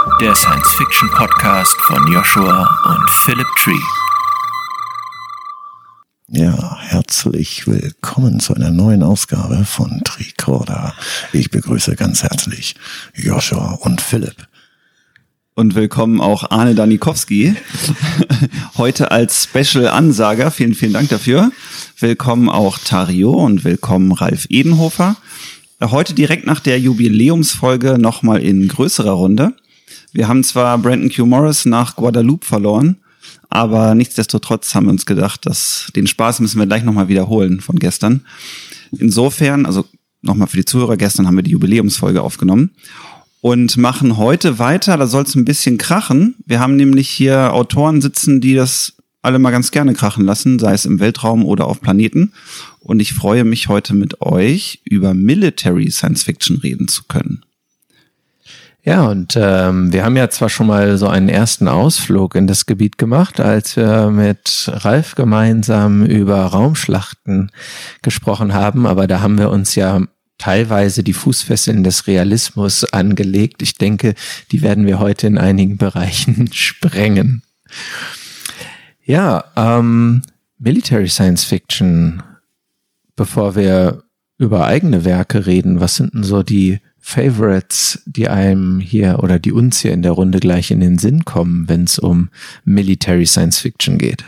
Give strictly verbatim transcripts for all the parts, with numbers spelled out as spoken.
der Science-Fiction-Podcast von Joshua und Philip Tree. Ja, herzlich willkommen zu einer neuen Ausgabe von Tricorder. Ich begrüße ganz herzlich Joshua und Philipp. Und willkommen auch Arne Danikowski, heute als Special-Ansager. Vielen, vielen Dank dafür. Willkommen auch Tario und willkommen Ralf Edenhofer. Heute direkt nach der Jubiläumsfolge nochmal in größerer Runde. Wir haben zwar Brandon Q. Morris nach Guadeloupe verloren, aber nichtsdestotrotz haben wir uns gedacht, dass den Spaß müssen wir gleich nochmal wiederholen von gestern. Insofern, also nochmal für die Zuhörer, gestern haben wir die Jubiläumsfolge aufgenommen. Und machen heute weiter, da soll es ein bisschen krachen. Wir haben nämlich hier Autoren sitzen, die das alle mal ganz gerne krachen lassen, sei es im Weltraum oder auf Planeten. Und ich freue mich heute mit euch über Military Science Fiction reden zu können. Ja, und ähm, wir haben ja zwar schon mal so einen ersten Ausflug in das Gebiet gemacht, als wir mit Ralf gemeinsam über Raumschlachten gesprochen haben, aber da haben wir uns ja teilweise die Fußfesseln des Realismus angelegt. Ich denke, die werden wir heute in einigen Bereichen sprengen. Ja, ähm, Military Science Fiction. Bevor wir über eigene Werke reden, was sind denn so die Favorites, die einem hier oder die uns hier in der Runde gleich in den Sinn kommen, wenn es um Military Science Fiction geht?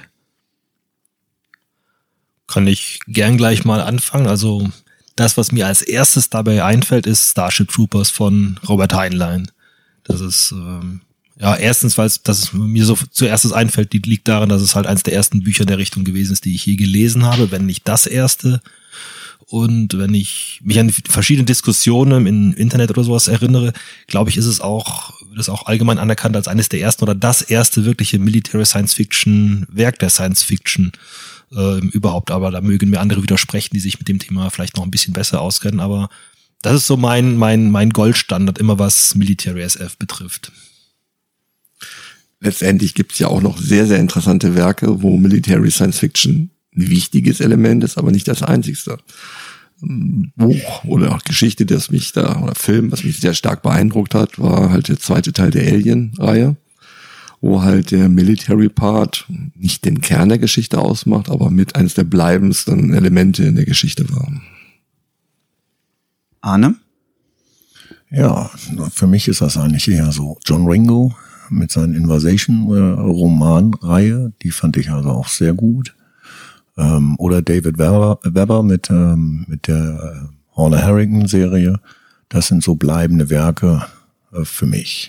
Kann ich gern gleich mal anfangen. Also das, was mir als erstes dabei einfällt, ist Starship Troopers von Robert Heinlein. Das ist, ähm, ja, erstens, weil es, dass es mir so zuerst einfällt, die liegt daran, dass es halt eines der ersten Bücher der Richtung gewesen ist, die ich je gelesen habe, wenn nicht das erste. Und wenn ich mich an verschiedene Diskussionen im Internet oder sowas erinnere, glaube ich, ist es auch, wird es auch allgemein anerkannt als eines der ersten oder das erste wirkliche Military Science Fiction Werk der Science Fiction äh, überhaupt. Aber da mögen mir andere widersprechen, die sich mit dem Thema vielleicht noch ein bisschen besser auskennen. Aber das ist so mein, mein, mein Goldstandard, immer was Military S F betrifft. Letztendlich gibt es ja auch noch sehr, sehr interessante Werke, wo Military Science Fiction ein wichtiges Element ist, aber nicht das einzigste. Buch oder auch Geschichte, das mich da, oder Film, was mich sehr stark beeindruckt hat, war halt der zweite Teil der Alien-Reihe, wo halt der Military-Part nicht den Kern der Geschichte ausmacht, aber mit eines der bleibendsten Elemente in der Geschichte war. Arne? Ja, für mich ist das eigentlich eher so John Ringo mit seinen Invasion-Roman-Reihe, die fand ich also auch sehr gut. Ähm, oder David Weber, Weber mit, ähm, mit der äh, Horner Harrington-Serie. Das sind so bleibende Werke äh, für mich.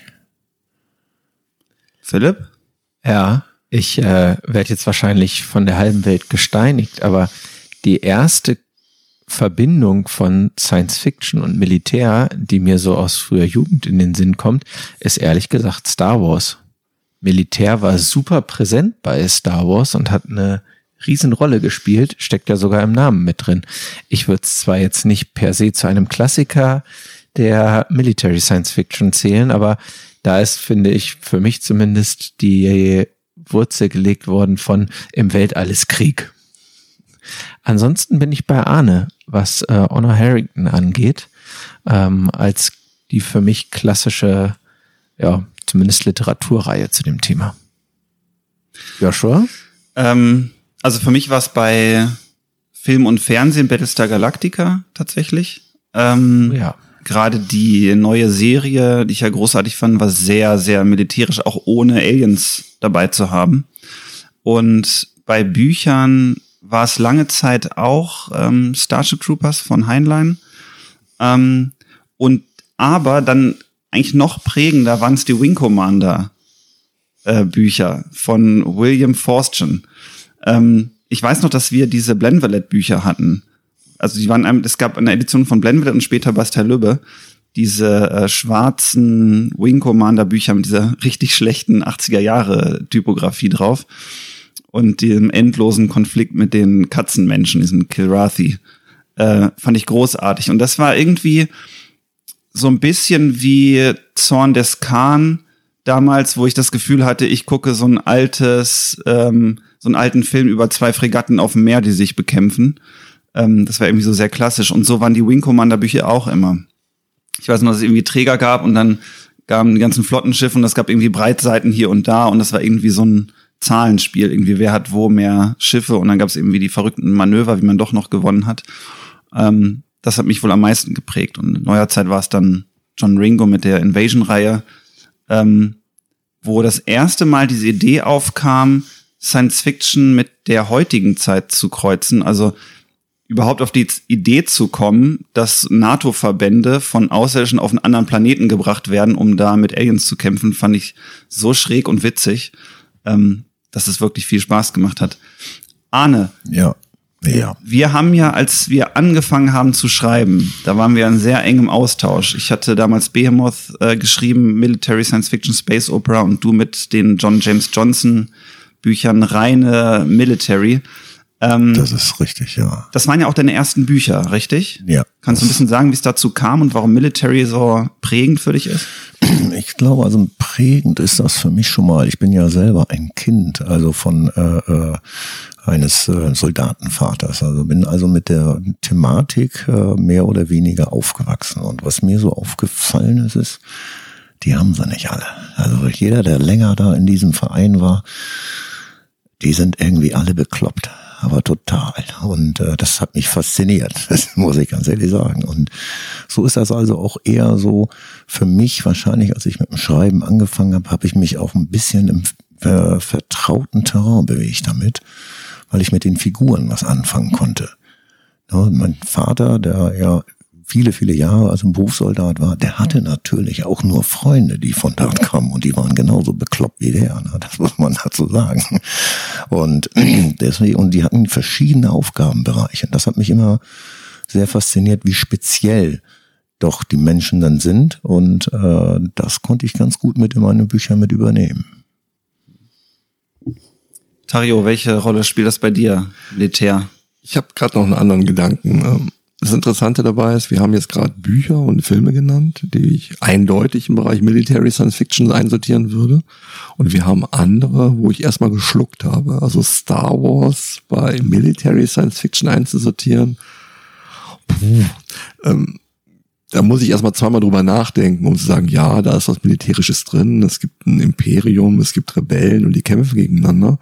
Philipp? Ja, ich äh, werde jetzt wahrscheinlich von der halben Welt gesteinigt, aber die erste Verbindung von Science Fiction und Militär, die mir so aus früher Jugend in den Sinn kommt, ist ehrlich gesagt Star Wars. Militär war super präsent bei Star Wars und hat eine Riesenrolle gespielt, steckt ja sogar im Namen mit drin. Ich würde es zwar jetzt nicht per se zu einem Klassiker der Military Science Fiction zählen, aber da ist, finde ich, für mich zumindest die Wurzel gelegt worden von im Weltall ist Krieg. Ansonsten bin ich bei Arne, was äh, Honor Harrington angeht, ähm, als die für mich klassische, ja, zumindest Literaturreihe zu dem Thema. Joshua? Ähm, also für mich war es bei Film und Fernsehen Battlestar Galactica tatsächlich. Ähm, Ja. Gerade die neue Serie, die ich ja großartig fand, war sehr, sehr militärisch, auch ohne Aliens dabei zu haben. Und bei Büchern war es lange Zeit auch ähm, Starship Troopers von Heinlein. Ähm, und aber dann eigentlich noch prägender waren es die Wing Commander äh, Bücher von William Forstchen. Ähm, ich weiß noch, dass wir diese Blenvalet Bücher hatten. Also die waren, es gab eine Edition von Blenvalet und später Bastel Lübbe, diese äh, schwarzen Wing Commander Bücher mit dieser richtig schlechten achtziger Jahre Typografie drauf und dem endlosen Konflikt mit den Katzenmenschen, diesen Kilrathi, äh, fand ich großartig. Und das war irgendwie so ein bisschen wie Zorn des Khan damals, wo ich das Gefühl hatte, ich gucke so ein altes, ähm, so einen alten Film über zwei Fregatten auf dem Meer, die sich bekämpfen. Ähm, das war irgendwie so sehr klassisch. Und so waren die Wing Commander Bücher auch immer. Ich weiß noch, dass es irgendwie Träger gab und dann kamen die ganzen Flottenschiffe und es gab irgendwie Breitseiten hier und da und das war irgendwie so ein Zahlenspiel. Irgendwie, wer hat wo mehr Schiffe und dann gab es irgendwie die verrückten Manöver, wie man doch noch gewonnen hat. Ähm, das hat mich wohl am meisten geprägt. Und in neuer Zeit war es dann John Ringo mit der Invasion-Reihe, ähm, wo das erste Mal diese Idee aufkam, Science-Fiction mit der heutigen Zeit zu kreuzen. Also überhaupt auf die Idee zu kommen, dass NATO-Verbände von Außerirdischen auf einen anderen Planeten gebracht werden, um da mit Aliens zu kämpfen, fand ich so schräg und witzig, ähm, dass es wirklich viel Spaß gemacht hat. Arne. Ja. Ja. Wir haben ja, als wir angefangen haben zu schreiben, da waren wir in sehr engem Austausch. Ich hatte damals Behemoth äh, geschrieben, Military Science Fiction Space Opera, und du mit den John James Johnson Büchern reine Military. Ähm, Das ist richtig, ja. Das waren ja auch deine ersten Bücher, richtig? Ja. Kannst du ein bisschen sagen, wie es dazu kam und warum Military so prägend für dich ist? Ich glaube, also prägend ist das für mich schon mal. Ich bin ja selber ein Kind, also von äh, äh, eines äh, Soldatenvaters. Also bin also mit der Thematik äh, mehr oder weniger aufgewachsen. Und was mir so aufgefallen ist, ist, die haben sie nicht alle. Also jeder, der länger da in diesem Verein war, die sind irgendwie alle bekloppt. Aber total. Und äh, das hat mich fasziniert, das muss ich ganz ehrlich sagen. Und so ist das also auch eher so für mich wahrscheinlich, als ich mit dem Schreiben angefangen habe, habe ich mich auch ein bisschen im äh, vertrauten Terrain bewegt damit, weil ich mit den Figuren was anfangen konnte. Ja, mein Vater, der ja viele, viele Jahre als ein Berufssoldat war, der hatte natürlich auch nur Freunde, die von dort kamen, und die waren genauso bekloppt wie der, ne? Das muss man dazu sagen. Und deswegen, und die hatten verschiedene Aufgabenbereiche. Das hat mich immer sehr fasziniert, wie speziell doch die Menschen dann sind, und äh, das konnte ich ganz gut mit in meine Bücher mit übernehmen. Tario, welche Rolle spielt das bei dir, Militär? Ich habe gerade noch einen anderen Gedanken. Das Interessante dabei ist, wir haben jetzt gerade Bücher und Filme genannt, die ich eindeutig im Bereich Military Science Fiction einsortieren würde. Und wir haben andere, wo ich erstmal geschluckt habe. Also Star Wars bei Military Science Fiction einzusortieren. Puh, ähm, da muss ich erstmal zweimal drüber nachdenken, um zu sagen, ja, da ist was Militärisches drin. Es gibt ein Imperium, es gibt Rebellen und die kämpfen gegeneinander.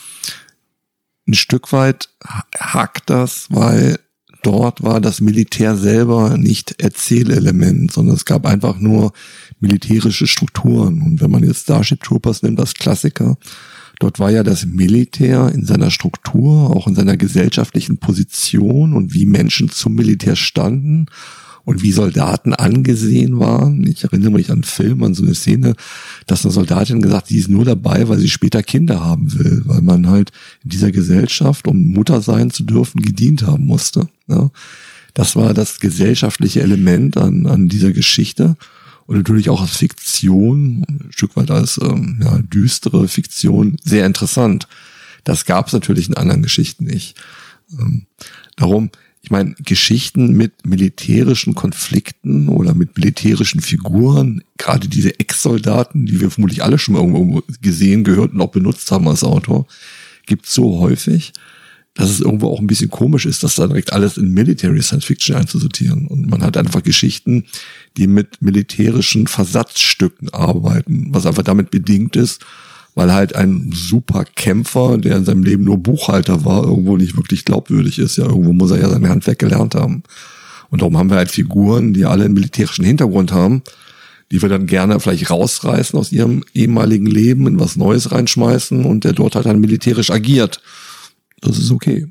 Ein Stück weit hakt das, weil dort war das Militär selber nicht Erzählelement, sondern es gab einfach nur militärische Strukturen. Und wenn man jetzt Starship Troopers nimmt, das Klassiker, dort war ja das Militär in seiner Struktur, auch in seiner gesellschaftlichen Position und wie Menschen zum Militär standen und wie Soldaten angesehen waren. Ich erinnere mich an einen Film, an so eine Szene, dass eine Soldatin gesagt hat, die ist nur dabei, weil sie später Kinder haben will, weil man halt in dieser Gesellschaft, um Mutter sein zu dürfen, gedient haben musste. Ja, das war das gesellschaftliche Element an, an dieser Geschichte, und natürlich auch als Fiktion, ein Stück weit als ähm, ja, düstere Fiktion, sehr interessant. Das gab es natürlich in anderen Geschichten nicht. Ähm, darum, ich meine, Geschichten mit militärischen Konflikten oder mit militärischen Figuren, gerade diese Ex-Soldaten, die wir vermutlich alle schon mal irgendwo gesehen, gehört und auch benutzt haben als Autor, gibt's so häufig, dass es irgendwo auch ein bisschen komisch ist, das dann direkt alles in Military Science Fiction einzusortieren. Und man hat einfach Geschichten, die mit militärischen Versatzstücken arbeiten, was einfach damit bedingt ist, weil halt ein super Kämpfer, der in seinem Leben nur Buchhalter war, irgendwo nicht wirklich glaubwürdig ist. Ja, irgendwo muss er ja sein Handwerk gelernt haben. Und darum haben wir halt Figuren, die alle einen militärischen Hintergrund haben, die wir dann gerne vielleicht rausreißen aus ihrem ehemaligen Leben, in was Neues reinschmeißen, und der dort halt dann militärisch agiert. Das ist okay.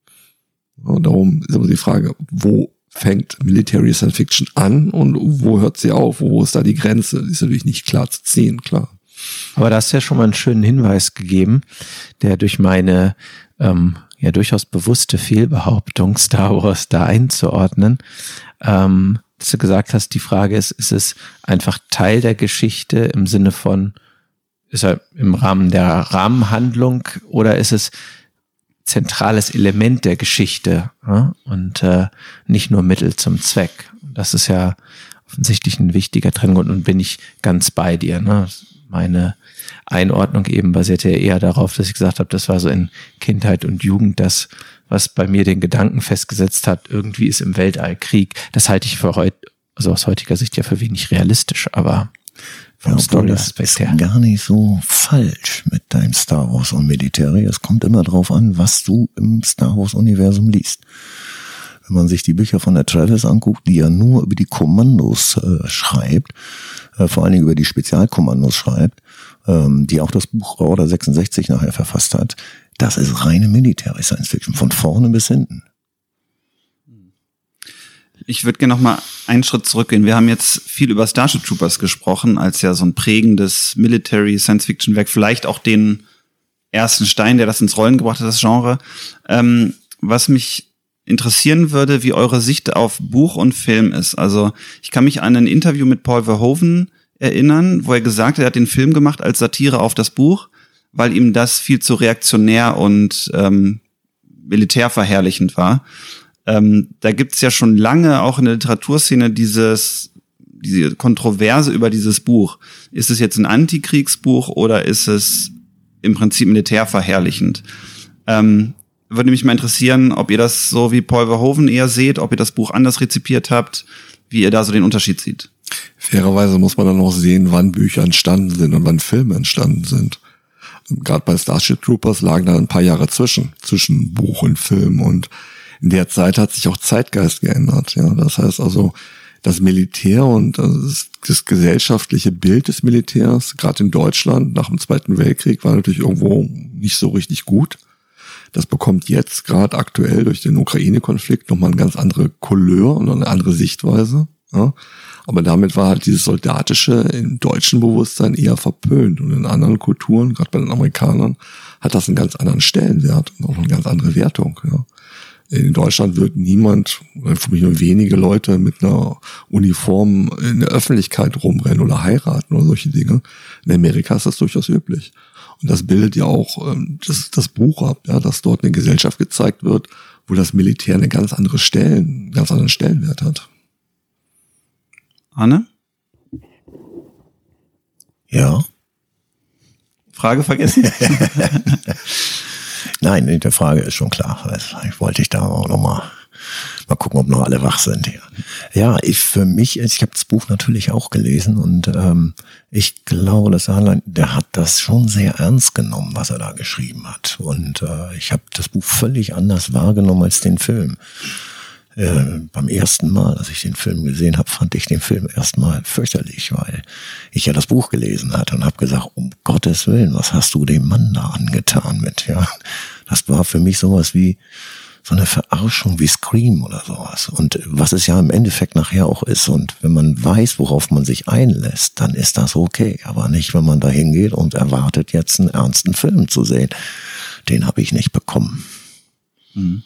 Und darum ist aber die Frage, wo fängt Military Science Fiction an und wo hört sie auf? Wo ist da die Grenze? Die ist natürlich nicht klar zu ziehen, klar. Aber da hast du ja schon mal einen schönen Hinweis gegeben, der durch meine ähm, ja durchaus bewusste Fehlbehauptung, Star Wars da einzuordnen, ähm, dass du gesagt hast, die Frage ist, ist es einfach Teil der Geschichte im Sinne von, ist er im Rahmen der Rahmenhandlung, oder ist es zentrales Element der Geschichte, ja? Und äh, nicht nur Mittel zum Zweck? Das ist ja offensichtlich ein wichtiger Trenngrund, und bin ich ganz bei dir, ne? Meine Einordnung eben basierte ja eher darauf, dass ich gesagt habe, das war so in Kindheit und Jugend das, was bei mir den Gedanken festgesetzt hat, irgendwie ist im Weltall Krieg. Das halte ich für heute, also aus heutiger Sicht ja für wenig realistisch, aber vom Ja, obwohl das Story-Aspekt ist her. gar nicht so falsch mit deinem Star Wars und Military. Es kommt immer drauf an, was du im Star Wars Universum liest. Wenn man sich die Bücher von der Travis anguckt, die ja nur über die Kommandos äh, schreibt, äh, vor allen Dingen über die Spezialkommandos schreibt, ähm, die auch das Buch Order sechsundsechzig nachher verfasst hat, das ist reine Military Science Fiction, von vorne bis hinten. Ich würde gerne noch mal einen Schritt zurückgehen. Wir haben jetzt viel über Starship Troopers gesprochen, als ja so ein prägendes Military Science-Fiction-Werk, vielleicht auch den ersten Stein, der das ins Rollen gebracht hat, das Genre. Ähm, was mich interessieren würde, wie eure Sicht auf Buch und Film ist. Also ich kann mich an ein Interview mit Paul Verhoeven erinnern, wo er gesagt hat, er hat den Film gemacht als Satire auf das Buch, weil ihm das viel zu reaktionär und ähm, militärverherrlichend war. Ähm, da gibt's ja schon lange auch in der Literaturszene dieses, diese Kontroverse über dieses Buch. Ist es jetzt ein Antikriegsbuch oder ist es im Prinzip militärverherrlichend? Ähm, würde mich mal interessieren, ob ihr das so wie Paul Verhoeven eher seht, ob ihr das Buch anders rezipiert habt, wie ihr da so den Unterschied seht. Fairerweise muss man dann auch sehen, wann Bücher entstanden sind und wann Filme entstanden sind. Gerade bei Starship Troopers lagen da ein paar Jahre zwischen, zwischen Buch und Film, und in der Zeit hat sich auch Zeitgeist geändert. Ja, das heißt also, das Militär und das, das gesellschaftliche Bild des Militärs, gerade in Deutschland nach dem Zweiten Weltkrieg, war natürlich irgendwo nicht so richtig gut. Das bekommt jetzt gerade aktuell durch den Ukraine-Konflikt nochmal eine ganz andere Couleur und eine andere Sichtweise. Ja. Aber damit war halt dieses Soldatische im deutschen Bewusstsein eher verpönt. Und in anderen Kulturen, gerade bei den Amerikanern, hat das einen ganz anderen Stellenwert und auch eine ganz andere Wertung. Ja. In Deutschland wird niemand, oder für mich nur wenige Leute mit einer Uniform in der Öffentlichkeit rumrennen oder heiraten oder solche Dinge. In Amerika ist das durchaus üblich. Und das bildet ja auch ähm, das, das Buch ab, ja, dass dort eine Gesellschaft gezeigt wird, wo das Militär eine ganz andere Stellen, einen ganz anderen Stellenwert hat. Anne? Ja. Frage vergessen? Nein, die Frage ist schon klar. Ich wollte ich da auch noch mal, mal gucken, ob noch alle wach sind hier. Ja, ich für mich, ich habe das Buch natürlich auch gelesen und ähm, ich glaube, dass Harlan, der hat das schon sehr ernst genommen, was er da geschrieben hat. Und äh, ich habe das Buch völlig anders wahrgenommen als den Film. Äh, beim ersten Mal, als ich den Film gesehen habe, fand ich den Film erstmal fürchterlich, weil ich ja das Buch gelesen hatte und habe gesagt, um Gottes Willen, was hast du dem Mann da angetan mit? Ja, das war für mich sowas wie so eine Verarschung wie Scream oder sowas. Und was es ja im Endeffekt nachher auch ist. Und wenn man weiß, worauf man sich einlässt, dann ist das okay. Aber nicht, wenn man da hingeht und erwartet, jetzt einen ernsten Film zu sehen. Den habe ich nicht bekommen. Mhm.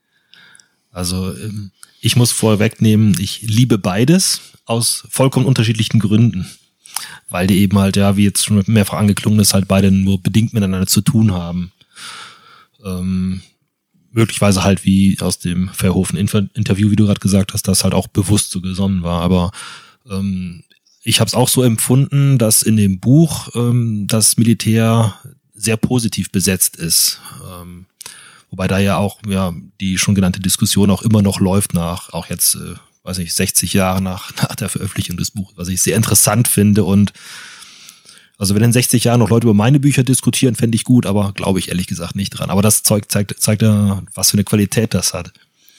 Also ich muss vorwegnehmen, ich liebe beides aus vollkommen unterschiedlichen Gründen. Weil die eben halt, ja, wie jetzt schon mehrfach angeklungen ist, halt beide nur bedingt miteinander zu tun haben. Ähm, möglicherweise halt wie aus dem Verhoeven-Interview, wie du gerade gesagt hast, das halt auch bewusst so gesonnen war. Aber ähm, ich habe es auch so empfunden, dass in dem Buch ähm, das Militär sehr positiv besetzt ist. Ähm, wobei da ja auch ja die schon genannte Diskussion auch immer noch läuft nach, auch jetzt, äh, weiß nicht, sechzig Jahre nach, nach der Veröffentlichung des Buches, was ich sehr interessant finde. Und also wenn in sechzig Jahren noch Leute über meine Bücher diskutieren, fände ich gut, aber glaube ich ehrlich gesagt nicht dran. Aber das Zeug zeigt, zeigt ja, was für eine Qualität das hat.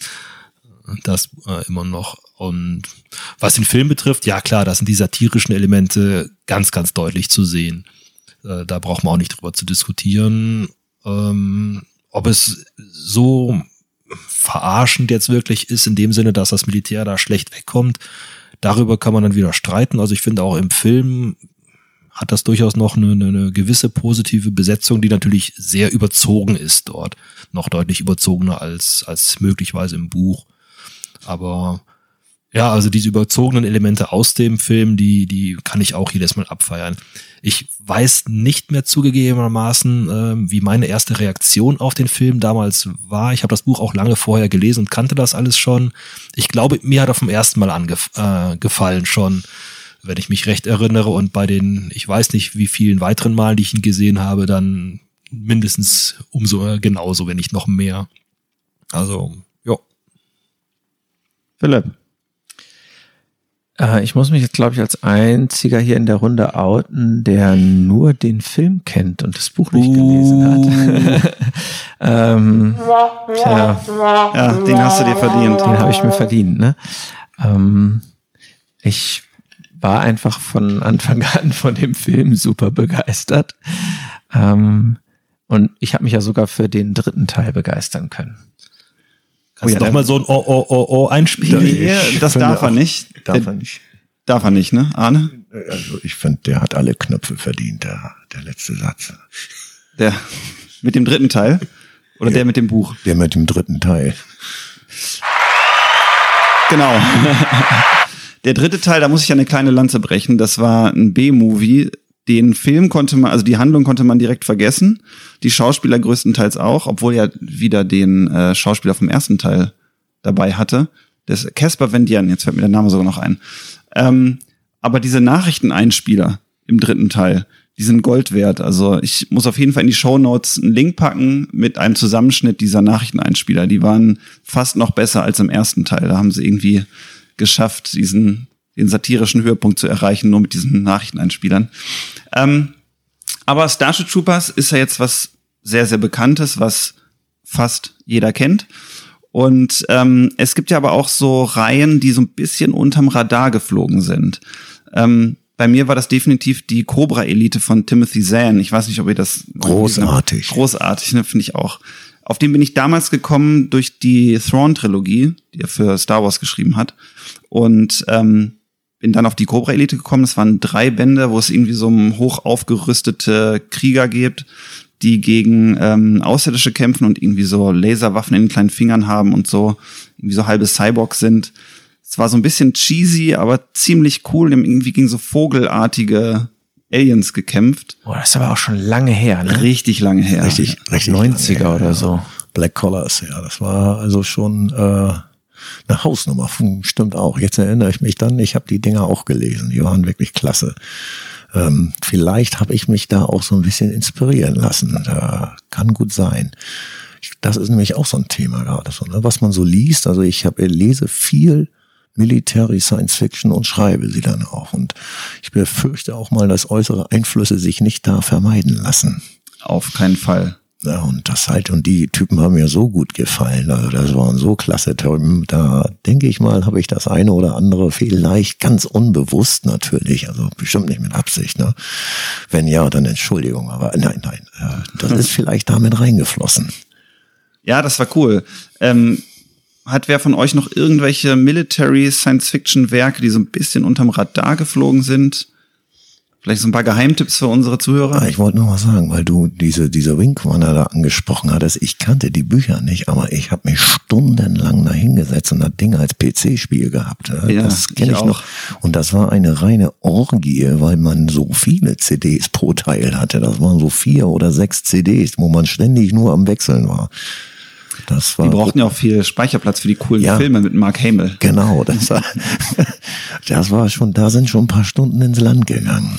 Das äh, immer noch. Und was den Film betrifft, ja klar, da sind die satirischen Elemente ganz, ganz deutlich zu sehen. Äh, da braucht man auch nicht drüber zu diskutieren. Ähm, ob es so verarschend jetzt wirklich ist, in dem Sinne, dass das Militär da schlecht wegkommt, darüber kann man dann wieder streiten. Also ich finde auch im Film hat das durchaus noch eine, eine gewisse positive Besetzung, die natürlich sehr überzogen ist dort. Noch deutlich überzogener als, als möglicherweise im Buch. Aber ja, also diese überzogenen Elemente aus dem Film, die, die kann ich auch jedes Mal abfeiern. Ich weiß nicht mehr zugegebenermaßen, äh, wie meine erste Reaktion auf den Film damals war. Ich habe das Buch auch lange vorher gelesen und kannte das alles schon. Ich glaube, mir hat er vom ersten Mal angefallen äh, schon, wenn ich mich recht erinnere. Und bei den, ich weiß nicht, wie vielen weiteren Malen, die ich ihn gesehen habe, dann mindestens umso äh, genauso, wenn nicht noch mehr. Also, ja. Philipp. Äh, ich muss mich jetzt, glaube ich, als einziger hier in der Runde outen, der nur den Film kennt und das Buch nicht Uh. gelesen hat. ähm, tja, Ja, den hast du dir verdient. den habe ich mir verdient. Ne? Ähm, ich war einfach von Anfang an von dem Film super begeistert. Ähm, und ich habe mich ja sogar für den dritten Teil begeistern können. Kannst Oh ja, du doch mal so ein Oh, oh, oh, oh einspielen? Nee, das finde darf er auch- nicht. Darf Der- er nicht. Darf er nicht, ne, Arne? Also ich finde, der hat alle Knöpfe verdient, der, der letzte Satz. Der mit dem dritten Teil? Oder der mit dem Buch? Der mit dem dritten Teil. Genau. Der dritte Teil, da muss ich ja eine kleine Lanze brechen. Das war ein B-Movie. Den Film konnte man, also die Handlung konnte man direkt vergessen. Die Schauspieler größtenteils auch, obwohl er wieder den äh, Schauspieler vom ersten Teil dabei hatte. Das Caspar Van Dien, jetzt fällt mir der Name sogar noch ein. Ähm, aber diese Nachrichteneinspieler im dritten Teil, die sind Gold wert. Also ich muss auf jeden Fall in die Shownotes einen Link packen mit einem Zusammenschnitt dieser Nachrichteneinspieler. Die waren fast noch besser als im ersten Teil. Da haben sie irgendwie geschafft, diesen den satirischen Höhepunkt zu erreichen, nur mit diesen Nachrichteneinspielern. Ähm, aber Starship Troopers ist ja jetzt was sehr, sehr Bekanntes, was fast jeder kennt. Und ähm, es gibt ja aber auch so Reihen, die so ein bisschen unterm Radar geflogen sind. Ähm, bei mir war das definitiv die Cobra-Elite von Timothy Zahn. Ich weiß nicht, ob ihr das... Großartig. Großartig, ne, finde ich auch. Auf den bin ich damals gekommen durch die Thrawn-Trilogie, die er für Star Wars geschrieben hat. Und ähm, bin dann auf die Cobra-Elite gekommen. Das waren drei Bände, wo es irgendwie so um hoch aufgerüstete Krieger gibt, die gegen ähm, Außerirdische kämpfen und irgendwie so Laserwaffen in den kleinen Fingern haben und so irgendwie so halbe Cyborgs sind. Es war so ein bisschen cheesy, aber ziemlich cool. Die haben irgendwie gegen so vogelartige Aliens gekämpft. Boah, das ist aber auch schon lange her, ne? Richtig lange her. Richtig, richtig. neunziger lange, oder ja. so. Black Collars, ja, das war also schon äh, eine Hausnummer. Hm, stimmt auch. Jetzt erinnere ich mich dann, ich habe die Dinger auch gelesen. Die waren wirklich klasse. Ähm, vielleicht habe ich mich da auch so ein bisschen inspirieren lassen. Da kann gut sein. Ich, das ist nämlich auch so ein Thema gerade, so, ne? Was man so liest. Also ich habe lese viel Military Science Fiction und schreibe sie dann auch. Und ich befürchte auch mal, dass äußere Einflüsse sich nicht da vermeiden lassen. Auf keinen Fall. Ja, und das halt, und die Typen haben mir so gut gefallen, also das waren so klasse Typen, da denke ich mal, habe ich das eine oder andere vielleicht ganz unbewusst natürlich, also bestimmt nicht mit Absicht, ne? Wenn ja, dann Entschuldigung, aber nein, nein, das ist vielleicht damit reingeflossen. Ja, das war cool. Ähm, hat wer von euch noch irgendwelche Military Science-Fiction-Werke, die so ein bisschen unterm Radar geflogen sind? Vielleicht so ein paar Geheimtipps für unsere Zuhörer? Ah, ich wollte nur mal sagen, weil du diese diese Wing Commander da angesprochen hattest, ich kannte die Bücher nicht, aber ich habe mich stundenlang da hingesetzt und das Ding als P C-Spiel gehabt. Ne? Ja, das kenne ich ich, auch. noch. Und das war eine reine Orgie, weil man so viele C Ds pro Teil hatte. Das waren so vier oder sechs C Ds, wo man ständig nur am Wechseln war. Das war Die brauchten ja auch viel Speicherplatz für die coolen Ja. Filme mit Mark Hamill. Genau, das war, das war schon, da sind schon ein paar Stunden ins Land gegangen.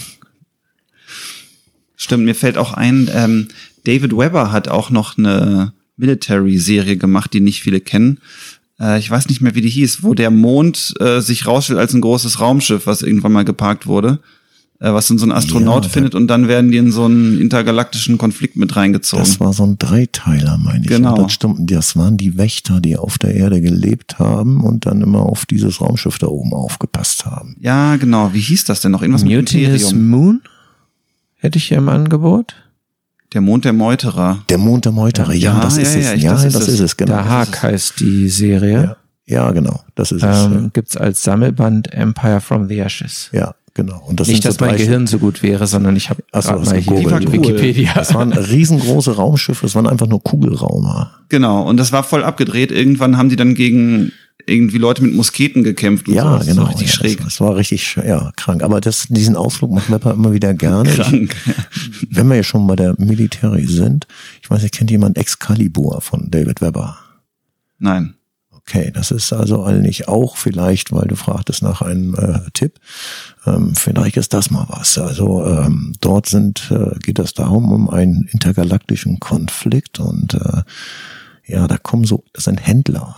Stimmt, mir fällt auch ein, ähm, David Webber hat auch noch eine Military-Serie gemacht, die nicht viele kennen. Äh, ich weiß nicht mehr, wie die hieß, wo der Mond äh, sich rausstellt als ein großes Raumschiff, was irgendwann mal geparkt wurde, äh, was dann so ein Astronaut Ja, findet und dann werden die in so einen intergalaktischen Konflikt mit reingezogen. Das war so ein Dreiteiler, meine ich. Genau. Und das stimmt, das waren die Wächter, die auf der Erde gelebt haben und dann immer auf dieses Raumschiff da oben aufgepasst haben. Ja, genau. Wie hieß das denn noch? Irgendwas mit Mutinous Imperium. Moon hätte ich hier im Angebot. Der Mond der Meuterer. Der Mond der Meuterer, ja, Ja, das ja, ist ja, es. ich- Ja, das das, ist ist, es. es, genau. Der Haag heißt die Serie. Ja, ja, genau, das ist es. Ähm, gibt's als Sammelband Empire from the Ashes. Ja, genau. Und das Nicht, sind dass so mein drei- Gehirn so gut wäre, sondern ich habe Ach so, gerade hast mal du hier die gegoogelt. Wikipedia. Das waren riesengroße Raumschiffe, es waren einfach nur Kugelraumer. Genau. Und das war voll abgedreht. Irgendwann haben die dann gegen irgendwie Leute mit Musketen gekämpft. Und Ja, so. Das genau. war richtig ja, schräg. Das, das war richtig, sch- ja, krank. Aber das, diesen Ausflug macht Wepper immer wieder gerne. Krank. Ich, wenn wir ja schon bei der Military sind, ich weiß nicht, kennt jemand Excalibur von David Webber? Nein. Okay, das ist also eigentlich auch vielleicht, weil du fragtest nach einem äh, Tipp, ähm, vielleicht ist das mal was. Also ähm, dort sind äh, geht es darum, um einen intergalaktischen Konflikt und äh, ja, da kommen so, das sind Händler,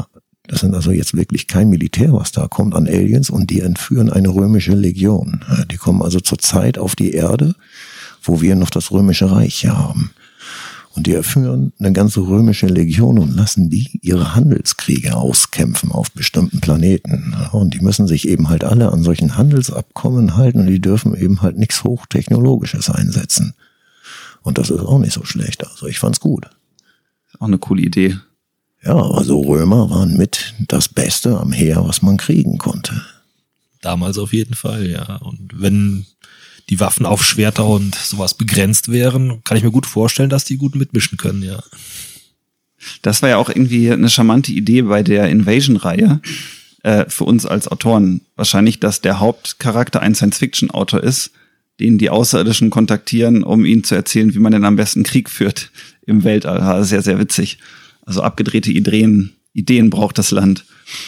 Das sind also jetzt wirklich kein Militär, was da kommt an Aliens, und die entführen eine römische Legion. Die kommen also zur Zeit auf die Erde, wo wir noch das römische Reich hier haben. Und die entführen eine ganze römische Legion und lassen die ihre Handelskriege auskämpfen auf bestimmten Planeten. Und die müssen sich eben halt alle an solchen Handelsabkommen halten, und die dürfen eben halt nichts Hochtechnologisches einsetzen. Und das ist auch nicht so schlecht. Also ich fand's gut. Auch eine coole Idee. Ja, also Römer waren mit das Beste am Heer, was man kriegen konnte. Damals auf jeden Fall, ja. Und wenn die Waffen auf Schwerter und sowas begrenzt wären, kann ich mir gut vorstellen, dass die gut mitmischen können, ja. Das war ja auch irgendwie eine charmante Idee bei der Invasion-Reihe, äh, für uns als Autoren. Wahrscheinlich, dass der Hauptcharakter ein Science-Fiction-Autor ist, den die Außerirdischen kontaktieren, um ihnen zu erzählen, wie man denn am besten Krieg führt im Weltall. Sehr, sehr witzig. Also abgedrehte Ideen, Ideen braucht das Land.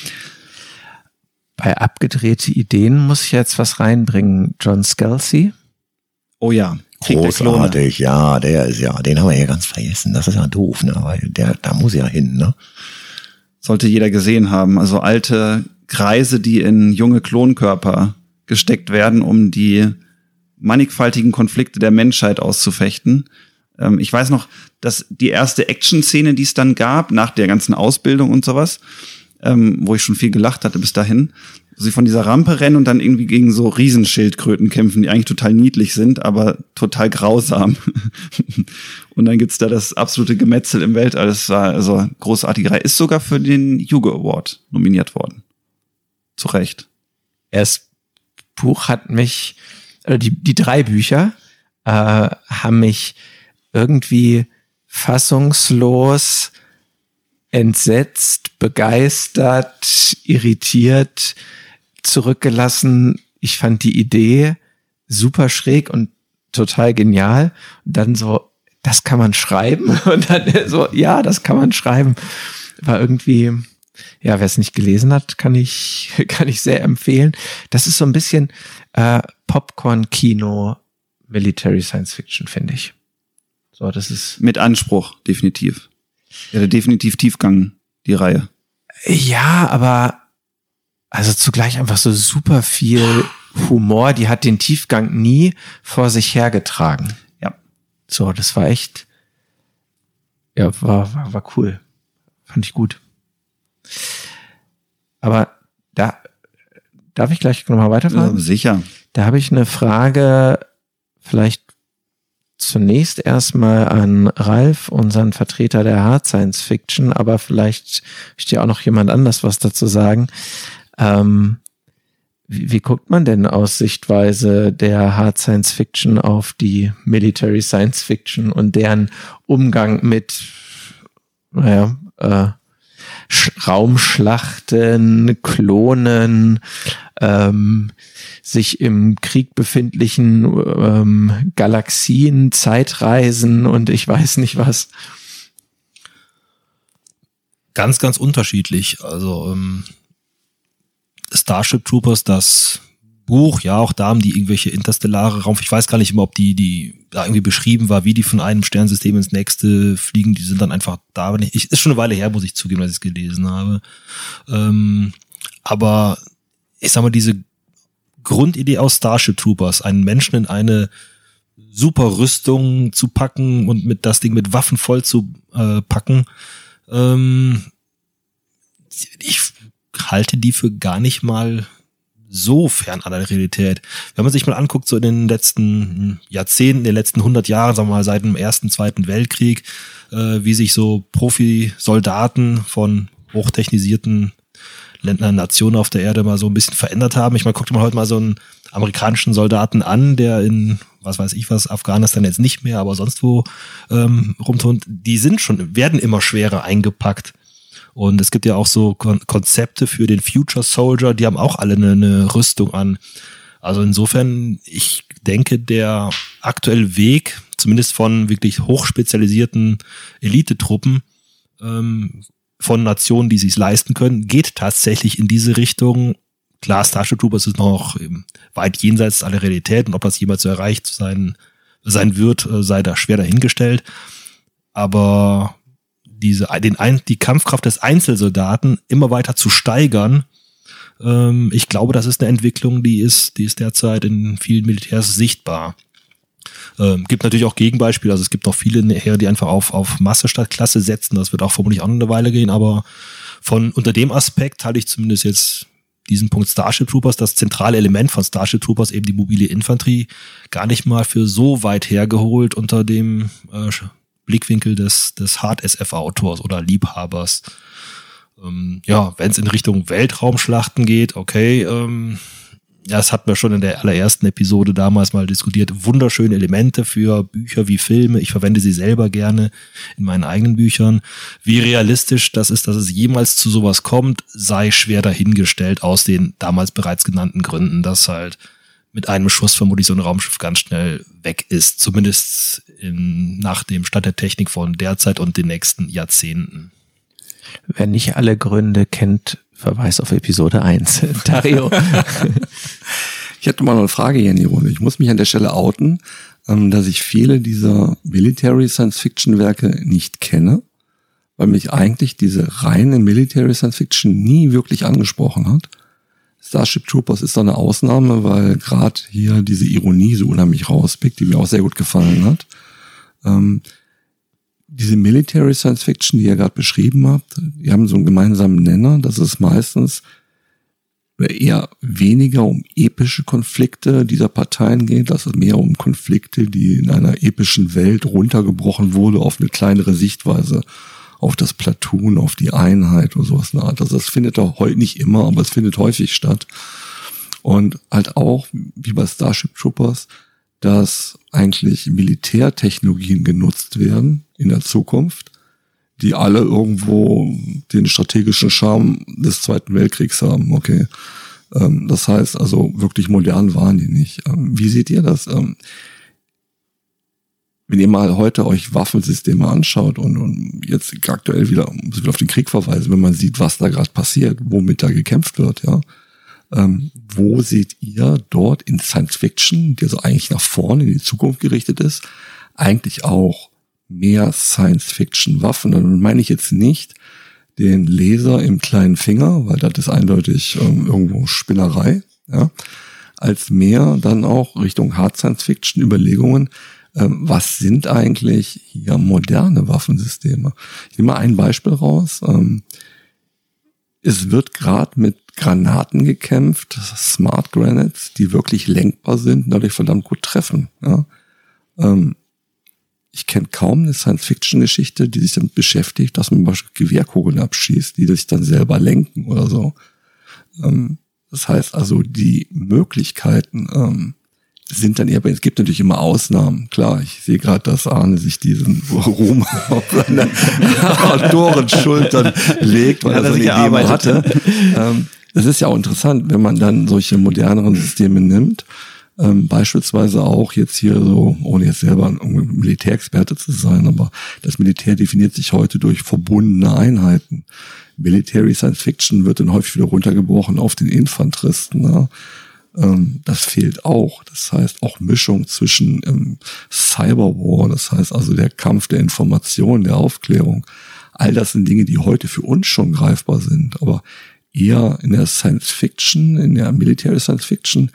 Bei abgedrehte Ideen muss ich jetzt was reinbringen. John Scalzi. Oh ja. Krieg der Klone. Großartig, ja, der ist ja, den haben wir ja ganz vergessen. Das ist ja doof, ne? Weil der, da muss ja hin, ne? Sollte jeder gesehen haben. Also alte Kreise, die in junge Klonkörper gesteckt werden, um die mannigfaltigen Konflikte der Menschheit auszufechten. Ähm, ich weiß noch, dass die erste Action-Szene, die es dann gab, nach der ganzen Ausbildung und sowas, ähm, wo ich schon viel gelacht hatte bis dahin, wo sie von dieser Rampe rennen und dann irgendwie gegen so Riesenschildkröten kämpfen, die eigentlich total niedlich sind, aber total grausam. Und dann gibt's da das absolute Gemetzel im Weltall. Das war also eine großartige Reihe. Ist sogar für den Hugo Award nominiert worden. Zu Recht. Das Buch hat mich, äh, die, die drei Bücher äh, haben mich irgendwie fassungslos, entsetzt, begeistert, irritiert zurückgelassen. Ich fand die Idee super schräg und total genial. Und dann so, das kann man schreiben. Und dann so, ja, das kann man schreiben. War irgendwie, ja, wer es nicht gelesen hat, kann ich, kann ich sehr empfehlen. Das ist so ein bisschen äh, Popcorn-Kino, Military Science Fiction, finde ich. So, das ist mit Anspruch, definitiv. Ja, definitiv Tiefgang, die Reihe. Ja, aber also zugleich einfach so super viel Humor. Die hat den Tiefgang nie vor sich hergetragen. Ja. So, das war echt, ja, war, war, war cool. Fand ich gut. Aber da, darf ich gleich nochmal weiterfahren? Ja, sicher. Da habe ich eine Frage, vielleicht zunächst erstmal an Ralf, unseren Vertreter der Hard Science Fiction, aber vielleicht möchte ja auch noch jemand anders was dazu sagen. Ähm, wie, wie guckt man denn aus Sichtweise der Hard Science Fiction auf die Military Science Fiction und deren Umgang mit, naja, äh, Raumschlachten, Klonen, ähm, sich im Krieg befindlichen ähm, Galaxien, Zeitreisen und ich weiß nicht was. Ganz, ganz unterschiedlich. Also ähm, Starship Troopers, das Buch, ja, auch da haben die irgendwelche interstellare Raum. Ich weiß gar nicht immer, ob die, die da irgendwie beschrieben war, wie die von einem Sternensystem ins nächste fliegen. Die sind dann einfach da. Ich, ist schon eine Weile her, muss ich zugeben, dass ich es gelesen habe. Ähm, aber ich sag mal, diese Grundidee aus Starship Troopers, einen Menschen in eine super Rüstung zu packen und mit das Ding mit Waffen voll zu äh, packen, ähm, ich halte die für gar nicht mal so fern an der Realität. Wenn man sich mal anguckt, so in den letzten Jahrzehnten, in den letzten hundert Jahren, sagen wir mal seit dem Ersten, Zweiten Weltkrieg, äh, wie sich so Profi-Soldaten von hochtechnisierten Ländern, Nationen auf der Erde mal so ein bisschen verändert haben. Ich meine, guckt mal heute mal so einen amerikanischen Soldaten an, der in, was weiß ich was, Afghanistan jetzt nicht mehr, aber sonst wo ähm, rumturnt. Die sind schon, werden immer schwerer eingepackt. Und es gibt ja auch so Kon- Konzepte für den Future Soldier, die haben auch alle eine, eine Rüstung an. Also insofern, ich denke, der aktuelle Weg, zumindest von wirklich hochspezialisierten Elitetruppen, ähm, von Nationen, die sich's leisten können, geht tatsächlich in diese Richtung. Klar, Starship Troopers ist noch weit jenseits aller Realität und ob das jemals so erreicht sein, sein wird, sei da schwer dahingestellt. Aber diese, den, die Kampfkraft des Einzelsoldaten immer weiter zu steigern. Ähm, ich glaube, das ist eine Entwicklung, die ist, die ist derzeit in vielen Militärs sichtbar. Ähm, gibt natürlich auch Gegenbeispiele, also es gibt noch viele Heere, die einfach auf, auf Masse statt Klasse setzen, das wird auch vermutlich auch noch eine Weile gehen, aber von, unter dem Aspekt halte ich zumindest jetzt diesen Punkt Starship Troopers, das zentrale Element von Starship Troopers, eben die mobile Infanterie, gar nicht mal für so weit hergeholt unter dem äh, Blickwinkel des, des Hard-S F-Autors oder Liebhabers. Ähm, ja, wenn es in Richtung Weltraumschlachten geht, okay, ähm, ja, das hatten wir schon in der allerersten Episode damals mal diskutiert. Wunderschöne Elemente für Bücher wie Filme. Ich verwende sie selber gerne in meinen eigenen Büchern. Wie realistisch das ist, dass es jemals zu sowas kommt, sei schwer dahingestellt aus den damals bereits genannten Gründen, dass halt mit einem Schuss vermutlich so ein Raumschiff ganz schnell weg ist. Zumindest in, nach dem Stand der Technik von derzeit und den nächsten Jahrzehnten. Wer nicht alle Gründe kennt, Verweis auf Episode eins. Dario. Ich hätte mal noch eine Frage hier in die Runde. Ich muss mich an der Stelle outen, dass ich viele dieser Military Science Fiction Werke nicht kenne, weil mich eigentlich diese reine Military Science Fiction nie wirklich angesprochen hat. Starship Troopers ist da eine Ausnahme, weil gerade hier diese Ironie so unheimlich rauspickt, die mir auch sehr gut gefallen hat. Ähm, Diese Military Science Fiction, die ihr gerade beschrieben habt, die haben so einen gemeinsamen Nenner, dass es meistens eher weniger um epische Konflikte dieser Parteien geht, dass es mehr um Konflikte, die in einer epischen Welt runtergebrochen wurde auf eine kleinere Sichtweise, auf das Platoon, auf die Einheit oder sowas in der Art. Also das findet auch heute nicht immer, aber es findet häufig statt. Und halt auch, wie bei Starship Troopers, dass eigentlich Militärtechnologien genutzt werden in der Zukunft, die alle irgendwo den strategischen Charme des Zweiten Weltkriegs haben. Okay, ähm, das heißt also, wirklich modern waren die nicht. Ähm, wie seht ihr das? Ähm, wenn ihr mal heute euch Waffensysteme anschaut und, und jetzt aktuell wieder, muss wieder auf den Krieg verweisen, wenn man sieht, was da gerade passiert, womit da gekämpft wird, ja. Ähm, wo seht ihr dort in Science Fiction, die also eigentlich nach vorne in die Zukunft gerichtet ist, eigentlich auch mehr Science Fiction Waffen? Dann meine ich jetzt nicht den Laser im kleinen Finger, weil das ist eindeutig ähm, irgendwo Spinnerei, ja, als mehr dann auch Richtung Hard Science Fiction Überlegungen. Ähm, was sind eigentlich hier moderne Waffensysteme? Ich nehme mal ein Beispiel raus. Ähm, es wird gerade mit Granaten gekämpft, Smart Grenades, die wirklich lenkbar sind und dadurch verdammt gut treffen. Ja. Ähm, ich kenne kaum eine Science-Fiction-Geschichte, die sich damit beschäftigt, dass man zum Beispiel Gewehrkugeln abschießt, die sich dann selber lenken oder so. Ähm, das heißt also, die Möglichkeiten ähm, sind dann eher, es gibt natürlich immer Ausnahmen. Klar, ich sehe gerade, dass Arne sich diesen Ruhm auf seine Autorenschultern legt, weil ja, er so eine Idee mal hatte. Ähm, das ist ja auch interessant, wenn man dann solche moderneren Systeme nimmt. Ähm, beispielsweise auch jetzt hier so, ohne jetzt selber ein Militärexperte zu sein, aber das Militär definiert sich heute durch verbundene Einheiten. Military Science Fiction wird dann häufig wieder runtergebrochen auf den Infanteristen, ne? Das fehlt auch. Das heißt auch Mischung zwischen ähm, Cyberwar, das heißt also der Kampf der Information, der Aufklärung. All das sind Dinge, die heute für uns schon greifbar sind, aber eher in der Science Fiction, in der Military Science Fiction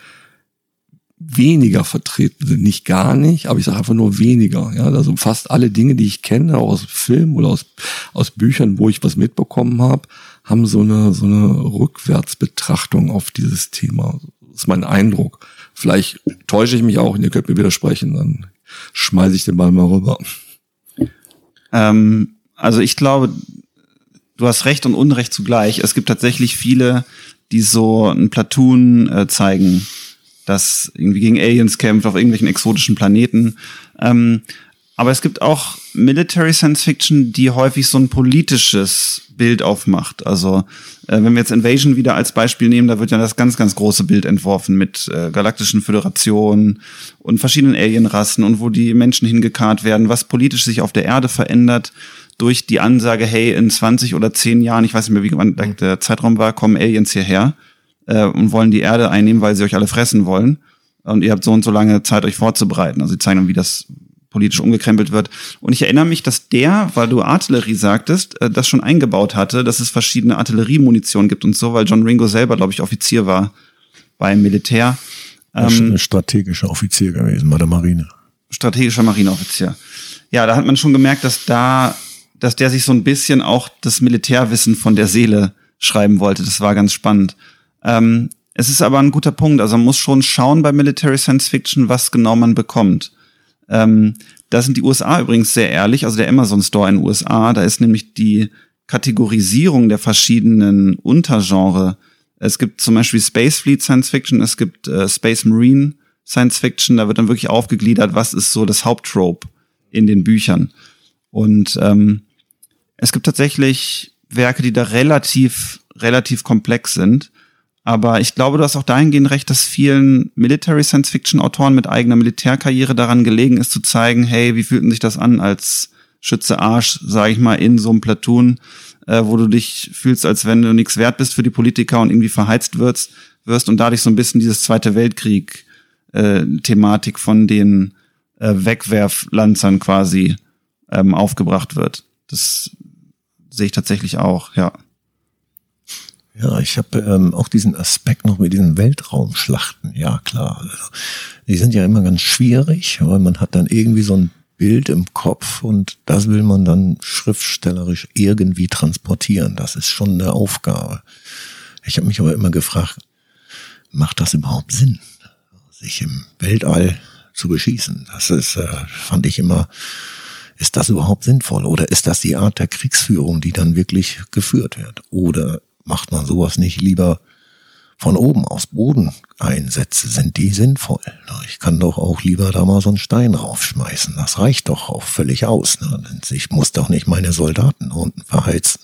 weniger vertreten sind. Nicht gar nicht, aber ich sage einfach nur weniger. Ja, also fast alle Dinge, die ich kenne, auch aus Filmen oder aus, aus Büchern, wo ich was mitbekommen habe, haben so eine, so eine Rückwärtsbetrachtung auf dieses Thema. Das ist mein Eindruck. Vielleicht täusche ich mich auch und ihr könnt mir widersprechen, dann schmeiße ich den Ball mal rüber. Ähm, also ich glaube, du hast Recht und Unrecht zugleich. Es gibt tatsächlich viele, die so ein Platoon äh, zeigen, das irgendwie gegen Aliens kämpft auf irgendwelchen exotischen Planeten. Ähm, aber es gibt auch Military Science Fiction, die häufig so ein politisches Bild aufmacht. Also äh, wenn wir jetzt Invasion wieder als Beispiel nehmen, da wird ja das ganz, ganz große Bild entworfen mit äh, galaktischen Föderationen und verschiedenen Alienrassen und wo die Menschen hingekarrt werden, was politisch sich auf der Erde verändert durch die Ansage, hey, in zwanzig oder zehn Jahren, ich weiß nicht mehr, wie wann der Zeitraum war, kommen Aliens hierher äh, und wollen die Erde einnehmen, weil sie euch alle fressen wollen. Und ihr habt so und so lange Zeit, euch vorzubereiten. Also sie zeigen dann, wie das politisch umgekrempelt wird. Und ich erinnere mich, dass der, weil du Artillerie sagtest, äh, das schon eingebaut hatte, dass es verschiedene Artilleriemunition gibt und so, weil John Ringo selber, glaube ich, Offizier war beim Militär. Ähm, ein strategischer Offizier gewesen bei der Marine. Strategischer Marineoffizier. Ja, da hat man schon gemerkt, dass da, dass der sich so ein bisschen auch das Militärwissen von der Seele schreiben wollte. Das war ganz spannend. Ähm, es ist aber ein guter Punkt. Also man muss schon schauen bei Military Science Fiction, was genau man bekommt. Ähm, da sind die U S A übrigens sehr ehrlich. Also der Amazon Store in den U S A, da ist nämlich die Kategorisierung der verschiedenen Untergenre. Es gibt zum Beispiel Space Fleet Science Fiction, es gibt äh, Space Marine Science Fiction. Da wird dann wirklich aufgegliedert, was ist so das Haupttrope in den Büchern. Und ähm, es gibt tatsächlich Werke, die da relativ, relativ komplex sind. Aber ich glaube, du hast auch dahingehend recht, dass vielen Military Science-Fiction-Autoren mit eigener Militärkarriere daran gelegen ist, zu zeigen, hey, wie fühlt denn sich das an als Schütze Arsch, sage ich mal, in so einem Platoon, äh, wo du dich fühlst, als wenn du nichts wert bist für die Politiker und irgendwie verheizt wirst, wirst und dadurch so ein bisschen dieses Zweite Weltkrieg-Thematik äh, von den äh, Wegwerflanzern quasi ähm, aufgebracht wird. Das sehe ich tatsächlich auch, ja. Ja, ich habe ähm, auch diesen Aspekt noch mit diesen Weltraumschlachten. Ja, klar. Also, die sind ja immer ganz schwierig, weil man hat dann irgendwie so ein Bild im Kopf und das will man dann schriftstellerisch irgendwie transportieren. Das ist schon eine Aufgabe. Ich habe mich aber immer gefragt, macht das überhaupt Sinn, sich im Weltall zu beschießen? Das ist, äh, fand ich immer, ist das überhaupt sinnvoll? Oder ist das die Art der Kriegsführung, die dann wirklich geführt wird? Oder macht man sowas nicht lieber von oben aus? Bodeneinsätze, sind die sinnvoll? Ich kann doch auch lieber da mal so einen Stein raufschmeißen. Das reicht doch auch völlig aus. Ich muss doch nicht meine Soldaten unten verheizen.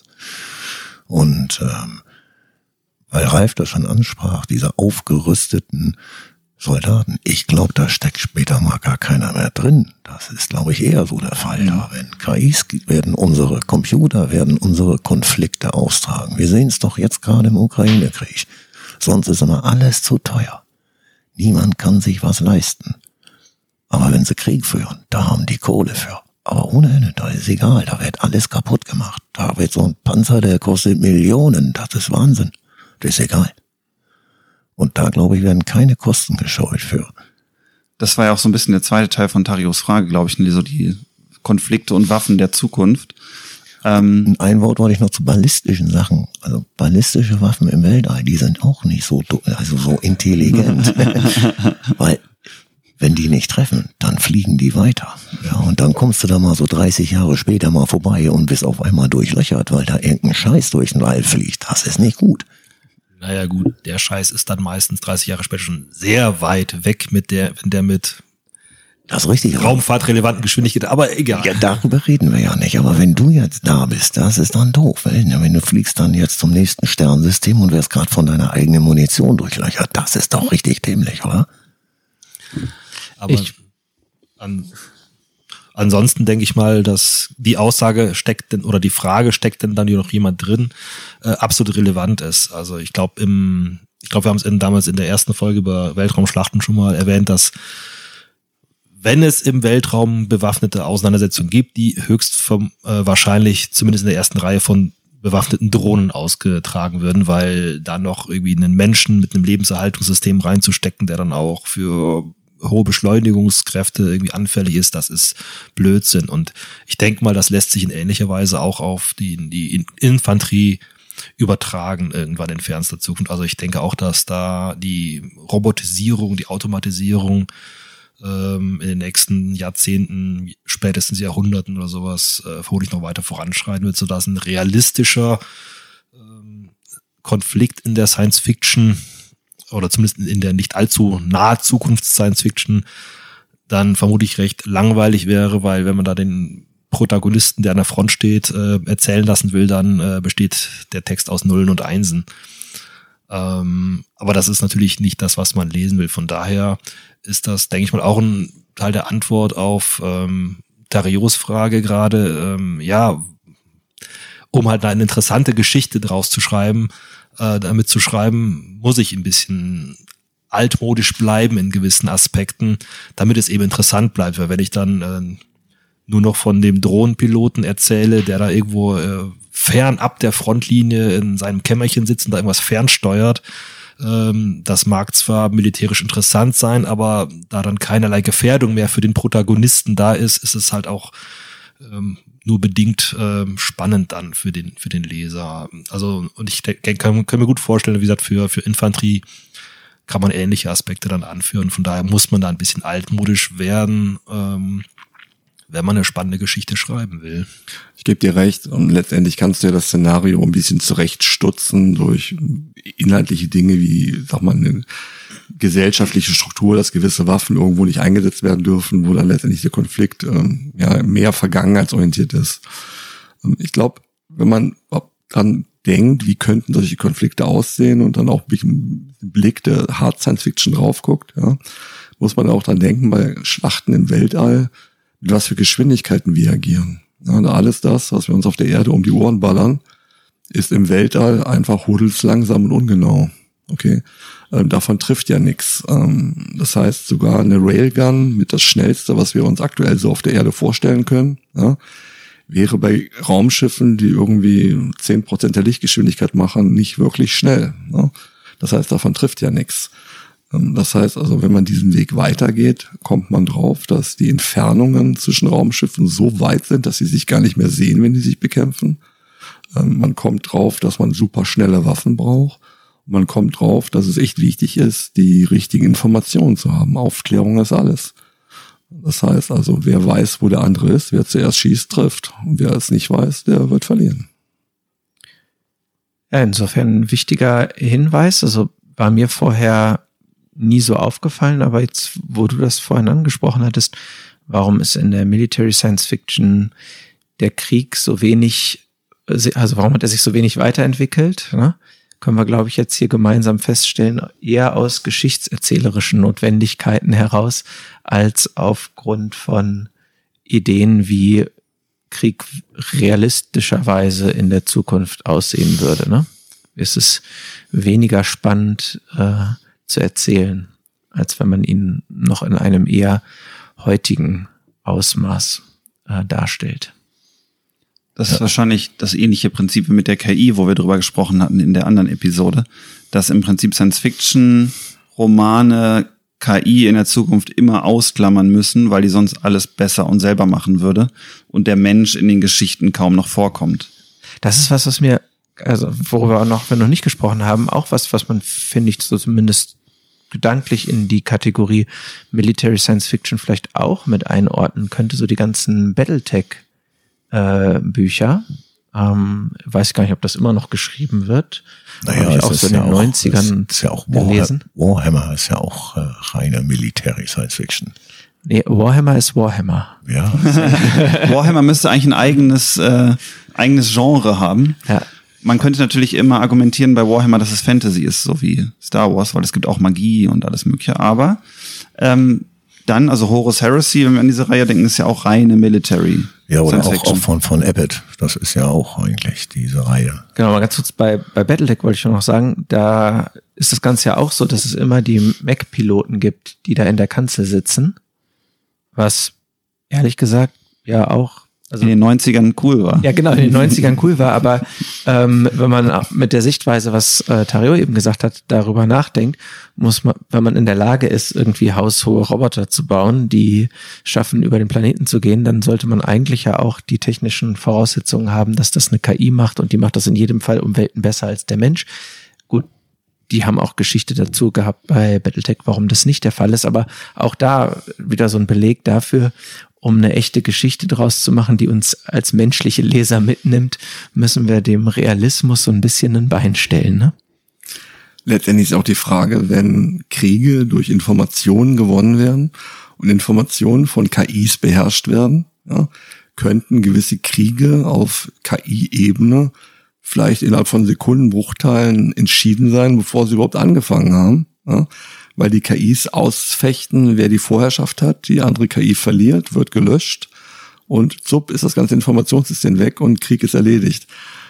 Und ähm, weil Ralf das schon ansprach, diese aufgerüsteten Soldaten, ich glaube, da steckt später mal gar keiner mehr drin. Das ist, glaube ich, eher so der Fall. Da wenn K Is werden unsere Computer, werden unsere Konflikte austragen. Wir sehen es doch jetzt gerade im Ukraine-Krieg. Sonst ist immer alles zu teuer. Niemand kann sich was leisten. Aber wenn sie Krieg führen, da haben die Kohle für. Aber ohne Ende, da ist egal, da wird alles kaputt gemacht. Da wird so ein Panzer, der kostet Millionen, das ist Wahnsinn. Das ist egal. Und da, glaube ich, werden keine Kosten gescheut für. Das war ja auch so ein bisschen der zweite Teil von Tarios Frage, glaube ich, so die Konflikte und Waffen der Zukunft. Ähm Ein Wort wollte ich noch zu ballistischen Sachen. Also ballistische Waffen im Weltall, die sind auch nicht so, also so intelligent. Weil wenn die nicht treffen, dann fliegen die weiter. Ja, und dann kommst du da mal so dreißig Jahre später mal vorbei und bist auf einmal durchlöchert, weil da irgendein Scheiß durch den Wald fliegt. Das ist nicht gut. Naja gut, der Scheiß ist dann meistens dreißig Jahre später schon sehr weit weg mit der, wenn der mit das ist richtig, raumfahrtrelevanten Geschwindigkeit, aber egal. Ja, darüber reden wir ja nicht, aber wenn du jetzt da bist, das ist dann doof. Wenn du fliegst dann jetzt zum nächsten Sternensystem und wirst gerade von deiner eigenen Munition durchlöchert, das ist doch richtig dämlich, oder? Aber ich, an, ansonsten denke ich mal, dass die Aussage steckt denn, oder die Frage steckt denn dann hier noch jemand drin, äh, absolut relevant ist. Also ich glaube im, ich glaube wir haben es in, damals in der ersten Folge über Weltraumschlachten schon mal erwähnt, dass wenn es im Weltraum bewaffnete Auseinandersetzungen gibt, die höchst vom, äh, wahrscheinlich zumindest in der ersten Reihe von bewaffneten Drohnen ausgetragen würden, weil da noch irgendwie einen Menschen mit einem Lebenserhaltungssystem reinzustecken, der dann auch für hohe Beschleunigungskräfte irgendwie anfällig ist, das ist Blödsinn. Und ich denke mal, das lässt sich in ähnlicher Weise auch auf die, die Infanterie übertragen irgendwann in fernster Zukunft. Also ich denke auch, dass da die Robotisierung, die Automatisierung ähm, in den nächsten Jahrzehnten, spätestens Jahrhunderten oder sowas, äh, vermutlich noch weiter voranschreiten wird, sodass ein realistischer ähm, Konflikt in der Science Fiction oder zumindest in der nicht allzu nahe Zukunft Science Fiction dann vermutlich recht langweilig wäre, weil wenn man da den Protagonisten, der an der Front steht, äh, erzählen lassen will, dann äh, besteht der Text aus Nullen und Einsen. Ähm, aber das ist natürlich nicht das, was man lesen will. Von daher ist das, denke ich mal, auch ein Teil der Antwort auf ähm, Tarios Frage gerade. Ähm, ja, um halt eine interessante Geschichte draus zu schreiben, äh, damit zu schreiben, muss ich ein bisschen altmodisch bleiben in gewissen Aspekten, damit es eben interessant bleibt. Weil wenn ich dann äh, nur noch von dem Drohnenpiloten erzähle, der da irgendwo äh, fernab der Frontlinie in seinem Kämmerchen sitzt und da irgendwas fernsteuert, ähm, das mag zwar militärisch interessant sein, aber da dann keinerlei Gefährdung mehr für den Protagonisten da ist, ist es halt auch ähm, nur bedingt ähm, spannend dann für den für den Leser. Also und ich denke, kann, kann mir gut vorstellen, wie gesagt, für für Infanterie kann man ähnliche Aspekte dann anführen. Von daher muss man da ein bisschen altmodisch werden, ähm, wenn man eine spannende Geschichte schreiben will. Ich gebe dir recht und letztendlich kannst du ja das Szenario ein bisschen zurechtstutzen durch inhaltliche Dinge wie, sag mal, eine gesellschaftliche Struktur, dass gewisse Waffen irgendwo nicht eingesetzt werden dürfen, wo dann letztendlich der Konflikt ähm, ja mehr vergangenheitsorientiert ist. Ich glaube, wenn man dran denkt, wie könnten solche Konflikte aussehen und dann auch mit dem Blick der Hard Science Fiction drauf guckt, ja, muss man auch dran denken, bei Schlachten im Weltall, mit was für Geschwindigkeiten wir agieren. Ja, alles das, was wir uns auf der Erde um die Ohren ballern, ist im Weltall einfach hudelslangsam und ungenau. Okay, ähm, davon trifft ja nichts. Ähm, das heißt, sogar eine Railgun mit das Schnellste, was wir uns aktuell so auf der Erde vorstellen können, ja, wäre bei Raumschiffen, die irgendwie zehn Prozent der Lichtgeschwindigkeit machen, nicht wirklich schnell. Ja. Das heißt, davon trifft ja nichts. Das heißt also, wenn man diesen Weg weitergeht, kommt man drauf, dass die Entfernungen zwischen Raumschiffen so weit sind, dass sie sich gar nicht mehr sehen, wenn die sich bekämpfen. Man kommt drauf, dass man super schnelle Waffen braucht. Und man kommt drauf, dass es echt wichtig ist, die richtigen Informationen zu haben. Aufklärung ist alles. Das heißt also, wer weiß, wo der andere ist, wer zuerst schießt, trifft. Und wer es nicht weiß, der wird verlieren. Ja, insofern ein wichtiger Hinweis. Also war mir vorher nie so aufgefallen, aber jetzt, wo du das vorhin angesprochen hattest, warum ist in der Military Science Fiction der Krieg so wenig, also warum hat er sich so wenig weiterentwickelt, ne? Können wir, glaube ich, jetzt hier gemeinsam feststellen, eher aus geschichtserzählerischen Notwendigkeiten heraus, als aufgrund von Ideen, wie Krieg realistischerweise in der Zukunft aussehen würde, ne? Es ist weniger spannend, äh, zu erzählen, als wenn man ihn noch in einem eher heutigen Ausmaß äh, darstellt. Das ist wahrscheinlich das ähnliche Prinzip wie mit der K I, wo wir drüber gesprochen hatten in der anderen Episode, dass im Prinzip Science-Fiction-Romane K I in der Zukunft immer ausklammern müssen, weil die sonst alles besser und selber machen würde und der Mensch in den Geschichten kaum noch vorkommt. Das ist was, was mir, also worüber noch, wir noch nicht gesprochen haben, auch was, was man, finde ich, so zumindest gedanklich in die Kategorie Military Science Fiction vielleicht auch mit einordnen könnte, so die ganzen Battletech-Bücher. Äh, ähm, weiß ich gar nicht, ob das immer noch geschrieben wird. Naja, habe ich auch so in den ja neunzigern ist ja auch gelesen. Warhammer ist ja auch äh, reine Military Science Fiction. Nee, Warhammer ist Warhammer. Ja. Warhammer müsste eigentlich ein eigenes, äh, eigenes Genre haben. Ja. Man könnte natürlich immer argumentieren bei Warhammer, dass es Fantasy ist, so wie Star Wars, weil es gibt auch Magie und alles Mögliche. Aber ähm, dann, also Horus Heresy, wenn wir an diese Reihe denken, ist ja auch reine Military. Ja, oder auch, auch von, von Abbott. Das ist ja auch eigentlich diese Reihe. Genau, mal ganz kurz bei, bei Battletech wollte ich schon noch sagen, da ist das Ganze ja auch so, dass es immer die Mac-Piloten gibt, die da in der Kanzel sitzen. Was, ehrlich gesagt, ja auch also in den neunzigern cool war. Ja, genau, in den neunzigern cool war, aber ähm, wenn man mit der Sichtweise, was äh, Tario eben gesagt hat, darüber nachdenkt, muss man, wenn man in der Lage ist, irgendwie haushohe Roboter zu bauen, die schaffen, über den Planeten zu gehen, dann sollte man eigentlich ja auch die technischen Voraussetzungen haben, dass das eine K I macht und die macht das in jedem Fall um Welten besser als der Mensch. Gut, die haben auch Geschichte dazu gehabt bei Battletech, warum das nicht der Fall ist, aber auch da wieder so ein Beleg dafür, um eine echte Geschichte draus zu machen, die uns als menschliche Leser mitnimmt, müssen wir dem Realismus so ein bisschen ein Bein stellen, ne? Letztendlich ist auch die Frage, wenn Kriege durch Informationen gewonnen werden und Informationen von K Is beherrscht werden, ja, könnten gewisse Kriege auf K I-Ebene vielleicht innerhalb von Sekundenbruchteilen entschieden sein, bevor sie überhaupt angefangen haben, ja, weil die K Is ausfechten, wer die Vorherrschaft hat, die andere K I verliert, wird gelöscht und zupp ist das ganze Informationssystem weg und Krieg ist erledigt.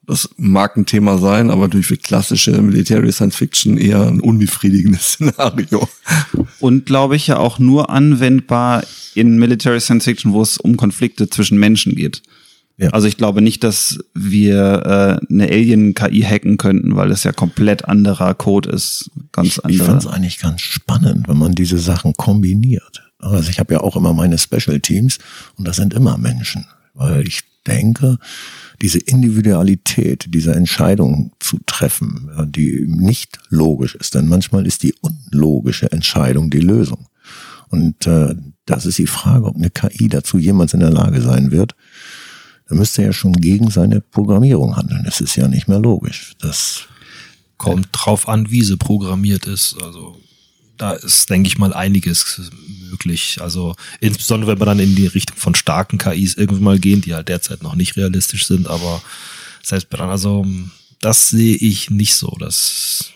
Das mag ein Thema sein, aber natürlich für klassische Military Science Fiction eher ein unbefriedigendes Szenario. Und glaube ich ja auch nur anwendbar in Military Science Fiction, wo es um Konflikte zwischen Menschen geht. Ja. Also ich glaube nicht, dass wir äh, eine Alien-K I hacken könnten, weil es ja komplett anderer Code ist. Ganz Ich, ich anderer. fand es eigentlich ganz spannend, wenn man diese Sachen kombiniert. Also ich habe ja auch immer meine Special Teams und das sind immer Menschen, weil ich denke, diese Individualität, diese Entscheidung zu treffen, die nicht logisch ist, denn manchmal ist die unlogische Entscheidung die Lösung. Und äh, das ist die Frage, ob eine K I dazu jemals in der Lage sein wird. Da müsste er ja schon gegen seine Programmierung handeln. Das ist ja nicht mehr logisch. Das Kommt drauf an, wie sie programmiert ist. Also da ist, denke ich mal, einiges möglich. Also insbesondere, wenn wir dann in die Richtung von starken K Is irgendwann mal gehen, die halt derzeit noch nicht realistisch sind, aber selbst dann, also das sehe ich nicht so. Das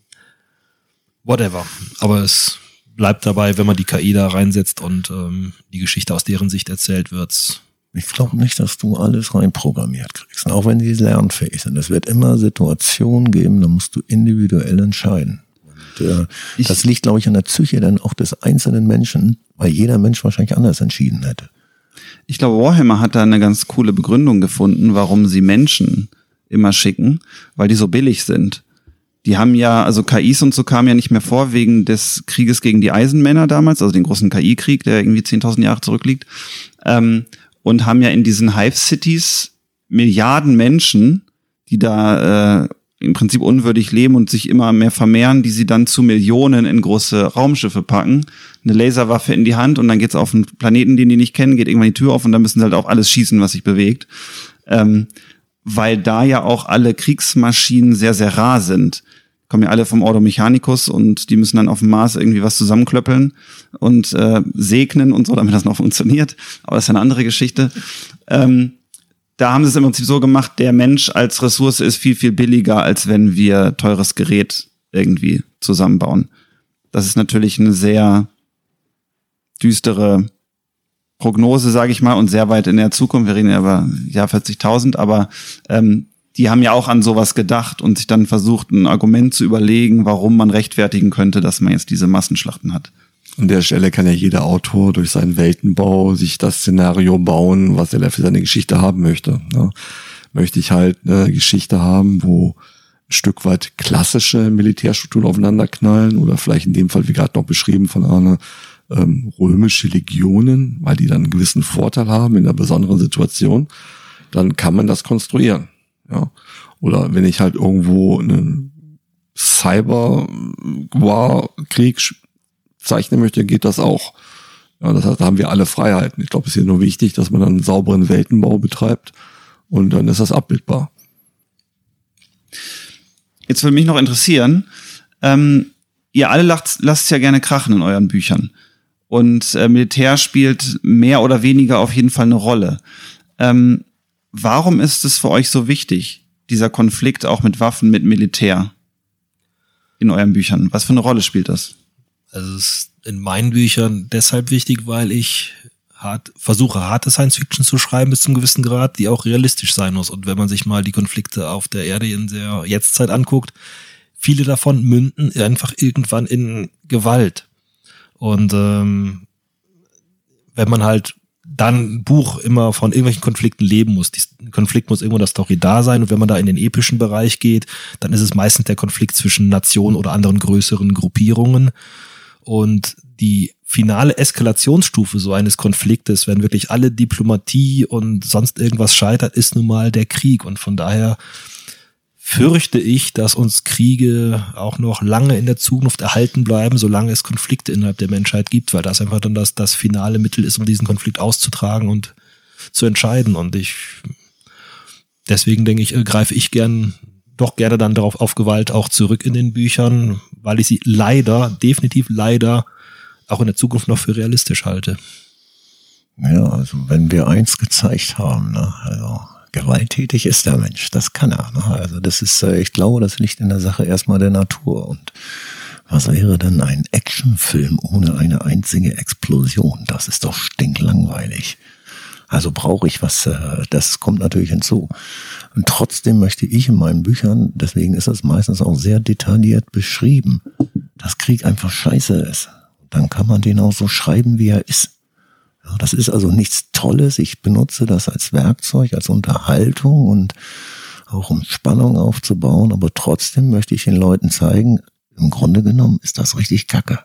whatever. Aber es bleibt dabei, wenn man die K I da reinsetzt und ähm, die Geschichte aus deren Sicht erzählt wird. Ich glaube nicht, dass du alles reinprogrammiert kriegst, auch wenn die lernfähig sind. Es wird immer Situationen geben, da musst du individuell entscheiden. Und, äh, Ich- das liegt, glaube ich, an der Psyche dann auch des einzelnen Menschen, weil jeder Mensch wahrscheinlich anders entschieden hätte. Ich glaube, Warhammer hat da eine ganz coole Begründung gefunden, warum sie Menschen immer schicken, weil die so billig sind. Die haben ja, also K Is und so kamen ja nicht mehr vor wegen des Krieges gegen die Eisenmänner damals, also den großen K I-Krieg, der irgendwie zehntausend Jahre zurückliegt. Ähm, und haben ja in diesen Hive-Cities Milliarden Menschen, die da äh, im Prinzip unwürdig leben und sich immer mehr vermehren, die sie dann zu Millionen in große Raumschiffe packen, eine Laserwaffe in die Hand und dann geht's auf einen Planeten, den die nicht kennen, geht irgendwann die Tür auf und dann müssen sie halt auch alles schießen, was sich bewegt. Ähm, weil da ja auch alle Kriegsmaschinen sehr, sehr rar sind. Kommen ja alle vom Ordo Mechanicus und die müssen dann auf dem Mars irgendwie was zusammenklöppeln und äh, segnen und so, damit das noch funktioniert. Aber das ist ja eine andere Geschichte. Ähm, da haben sie es im Prinzip so gemacht, der Mensch als Ressource ist viel, viel billiger, als wenn wir teures Gerät irgendwie zusammenbauen. Das ist natürlich eine sehr düstere Prognose, sage ich mal, und sehr weit in der Zukunft. Wir reden ja über Jahr vierzigtausend, aber ähm, die haben ja auch an sowas gedacht und sich dann versucht, ein Argument zu überlegen, warum man rechtfertigen könnte, dass man jetzt diese Massenschlachten hat. An der Stelle kann ja jeder Autor durch seinen Weltenbau sich das Szenario bauen, was er für seine Geschichte haben möchte. Ja. Möchte ich halt eine Geschichte haben, wo ein Stück weit klassische Militärstrukturen aufeinanderknallen oder vielleicht in dem Fall, wie gerade noch beschrieben von Arne, ähm, römische Legionen, weil die dann einen gewissen Vorteil haben in einer besonderen Situation, dann kann man das konstruieren. Ja. Oder wenn ich halt irgendwo einen Cyber-War-Krieg zeichnen möchte, geht das auch. Ja, das heißt, da haben wir alle Freiheiten. Ich glaube, es ist hier nur wichtig, dass man dann einen sauberen Weltenbau betreibt und dann ist das abbildbar. Jetzt würde mich noch interessieren, ähm, ihr alle lasst, lasst es ja gerne krachen in euren Büchern. Und äh, Militär spielt mehr oder weniger auf jeden Fall eine Rolle. Ähm, warum ist es für euch so wichtig, dieser Konflikt auch mit Waffen, mit Militär in euren Büchern? Was für eine Rolle spielt das? Also es ist in meinen Büchern deshalb wichtig, weil ich hart, versuche, harte Science-Fiction zu schreiben bis zum gewissen Grad, die auch realistisch sein muss. Und wenn man sich mal die Konflikte auf der Erde in der Jetztzeit anguckt, viele davon münden einfach irgendwann in Gewalt. Und ähm, wenn man halt dann ein Buch immer von irgendwelchen Konflikten leben muss, die Konflikt muss irgendwo in der Story da sein, und wenn man da in den epischen Bereich geht, dann ist es meistens der Konflikt zwischen Nationen oder anderen größeren Gruppierungen. Und die finale Eskalationsstufe so eines Konfliktes, wenn wirklich alle Diplomatie und sonst irgendwas scheitert, ist nun mal der Krieg. Und von daher fürchte ich, dass uns Kriege auch noch lange in der Zukunft erhalten bleiben, solange es Konflikte innerhalb der Menschheit gibt, weil das einfach dann das, das finale Mittel ist, um diesen Konflikt auszutragen und zu entscheiden. Und ich, deswegen denke ich, greife ich gern, doch gerne dann darauf auf Gewalt auch zurück in den Büchern, weil ich sie leider, definitiv leider, auch in der Zukunft noch für realistisch halte. Ja, also wenn wir eins gezeigt haben, ne, also gewalttätig ist der Mensch, das kann er. Ne? Also das ist, ich glaube, das liegt in der Sache erstmal der Natur. Und was wäre denn ein Actionfilm ohne eine einzige Explosion? Das ist doch stinklangweilig. Also brauche ich was, äh, das kommt natürlich hinzu. Und trotzdem möchte ich in meinen Büchern, deswegen ist das meistens auch sehr detailliert beschrieben, dass Krieg einfach scheiße ist. Dann kann man den auch so schreiben, wie er ist. Ja, das ist also nichts Tolles. Ich benutze das als Werkzeug, als Unterhaltung und auch um Spannung aufzubauen. Aber trotzdem möchte ich den Leuten zeigen, im Grunde genommen ist das richtig Kacke.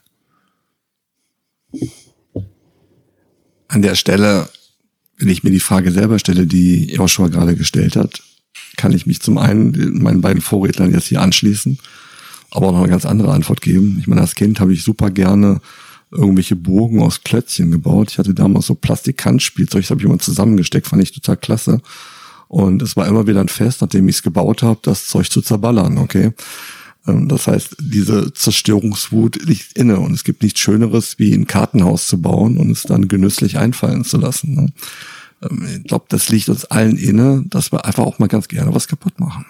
An der Stelle, wenn ich mir die Frage selber stelle, die Joshua gerade gestellt hat, kann ich mich zum einen meinen beiden Vorrednern jetzt hier anschließen, aber auch noch eine ganz andere Antwort geben. Ich meine, als Kind habe ich super gerne irgendwelche Burgen aus Klötzchen gebaut. Ich hatte damals so Plastikhandspielzeug, das habe ich immer zusammengesteckt, fand ich total klasse. Und es war immer wieder ein Fest, nachdem ich es gebaut habe, das Zeug zu zerballern, okay? Das heißt, diese Zerstörungswut liegt inne und es gibt nichts Schöneres, wie ein Kartenhaus zu bauen und es dann genüsslich einfallen zu lassen. Ich glaube, das liegt uns allen inne, dass wir einfach auch mal ganz gerne was kaputt machen.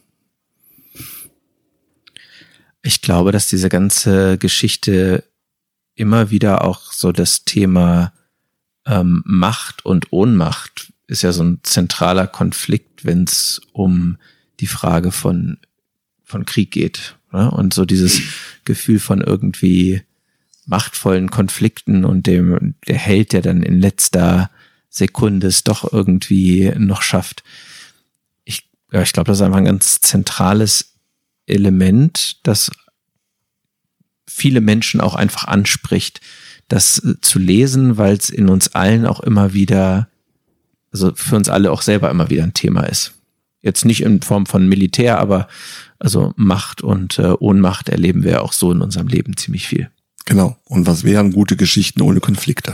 Ich glaube, dass diese ganze Geschichte immer wieder auch so das Thema ähm, Macht und Ohnmacht ist ja so ein zentraler Konflikt, wenn es um die Frage von von Krieg geht, ne? Und so dieses Gefühl von irgendwie machtvollen Konflikten und dem der Held, der dann in letzter Sekunde es doch irgendwie noch schafft. Ich, ja, ich glaube, das ist einfach ein ganz zentrales Element, das viele Menschen auch einfach anspricht, das zu lesen, weil es in uns allen auch immer wieder, also für uns alle auch selber immer wieder ein Thema ist. Jetzt nicht in Form von Militär, aber also Macht und äh, Ohnmacht erleben wir auch so in unserem Leben ziemlich viel. Genau. Und was wären gute Geschichten ohne Konflikte?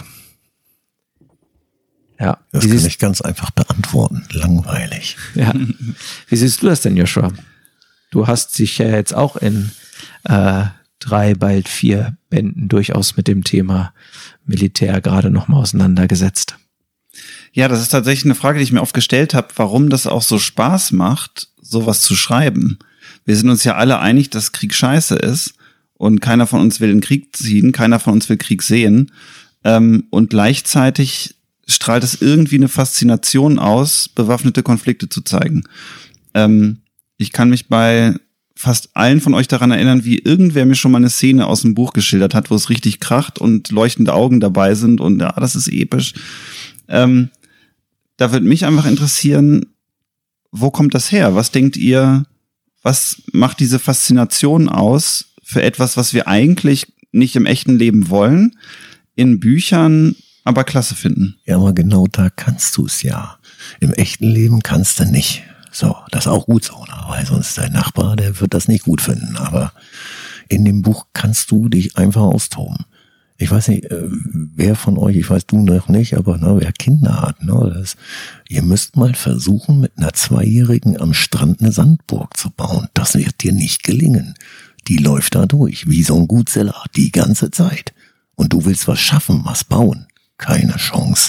Ja. Das Wie kann siehst, ich ganz einfach beantworten. Langweilig. ja. Wie siehst du das denn, Joshua? Du hast dich ja jetzt auch in äh, drei, bald vier Bänden durchaus mit dem Thema Militär gerade nochmal auseinandergesetzt. Ja, das ist tatsächlich eine Frage, die ich mir oft gestellt habe, warum das auch so Spaß macht, sowas zu schreiben. Wir sind uns ja alle einig, dass Krieg scheiße ist und keiner von uns will in den Krieg ziehen, keiner von uns will Krieg sehen. Ähm, und gleichzeitig strahlt es irgendwie eine Faszination aus, bewaffnete Konflikte zu zeigen. Ähm, ich kann mich bei fast allen von euch daran erinnern, wie irgendwer mir schon mal eine Szene aus dem Buch geschildert hat, wo es richtig kracht und leuchtende Augen dabei sind und ja, das ist episch. Ähm, da würde mich einfach interessieren, wo kommt das her? Was denkt ihr, was macht diese Faszination aus für etwas, was wir eigentlich nicht im echten Leben wollen, in Büchern aber klasse finden? Ja, aber genau da kannst du es ja. Im echten Leben kannst du nicht. So, das ist auch gut so, ne? Weil sonst dein Nachbar, der wird das nicht gut finden. Aber in dem Buch kannst du dich einfach austoben. Ich weiß nicht, wer von euch, ich weiß du noch nicht, aber ne, wer Kinder hat, ne, das, ihr müsst mal versuchen, mit einer Zweijährigen am Strand eine Sandburg zu bauen. Das wird dir nicht gelingen. Die läuft da durch, wie so ein Gutseller, die ganze Zeit. Und du willst was schaffen, was bauen. Keine Chance.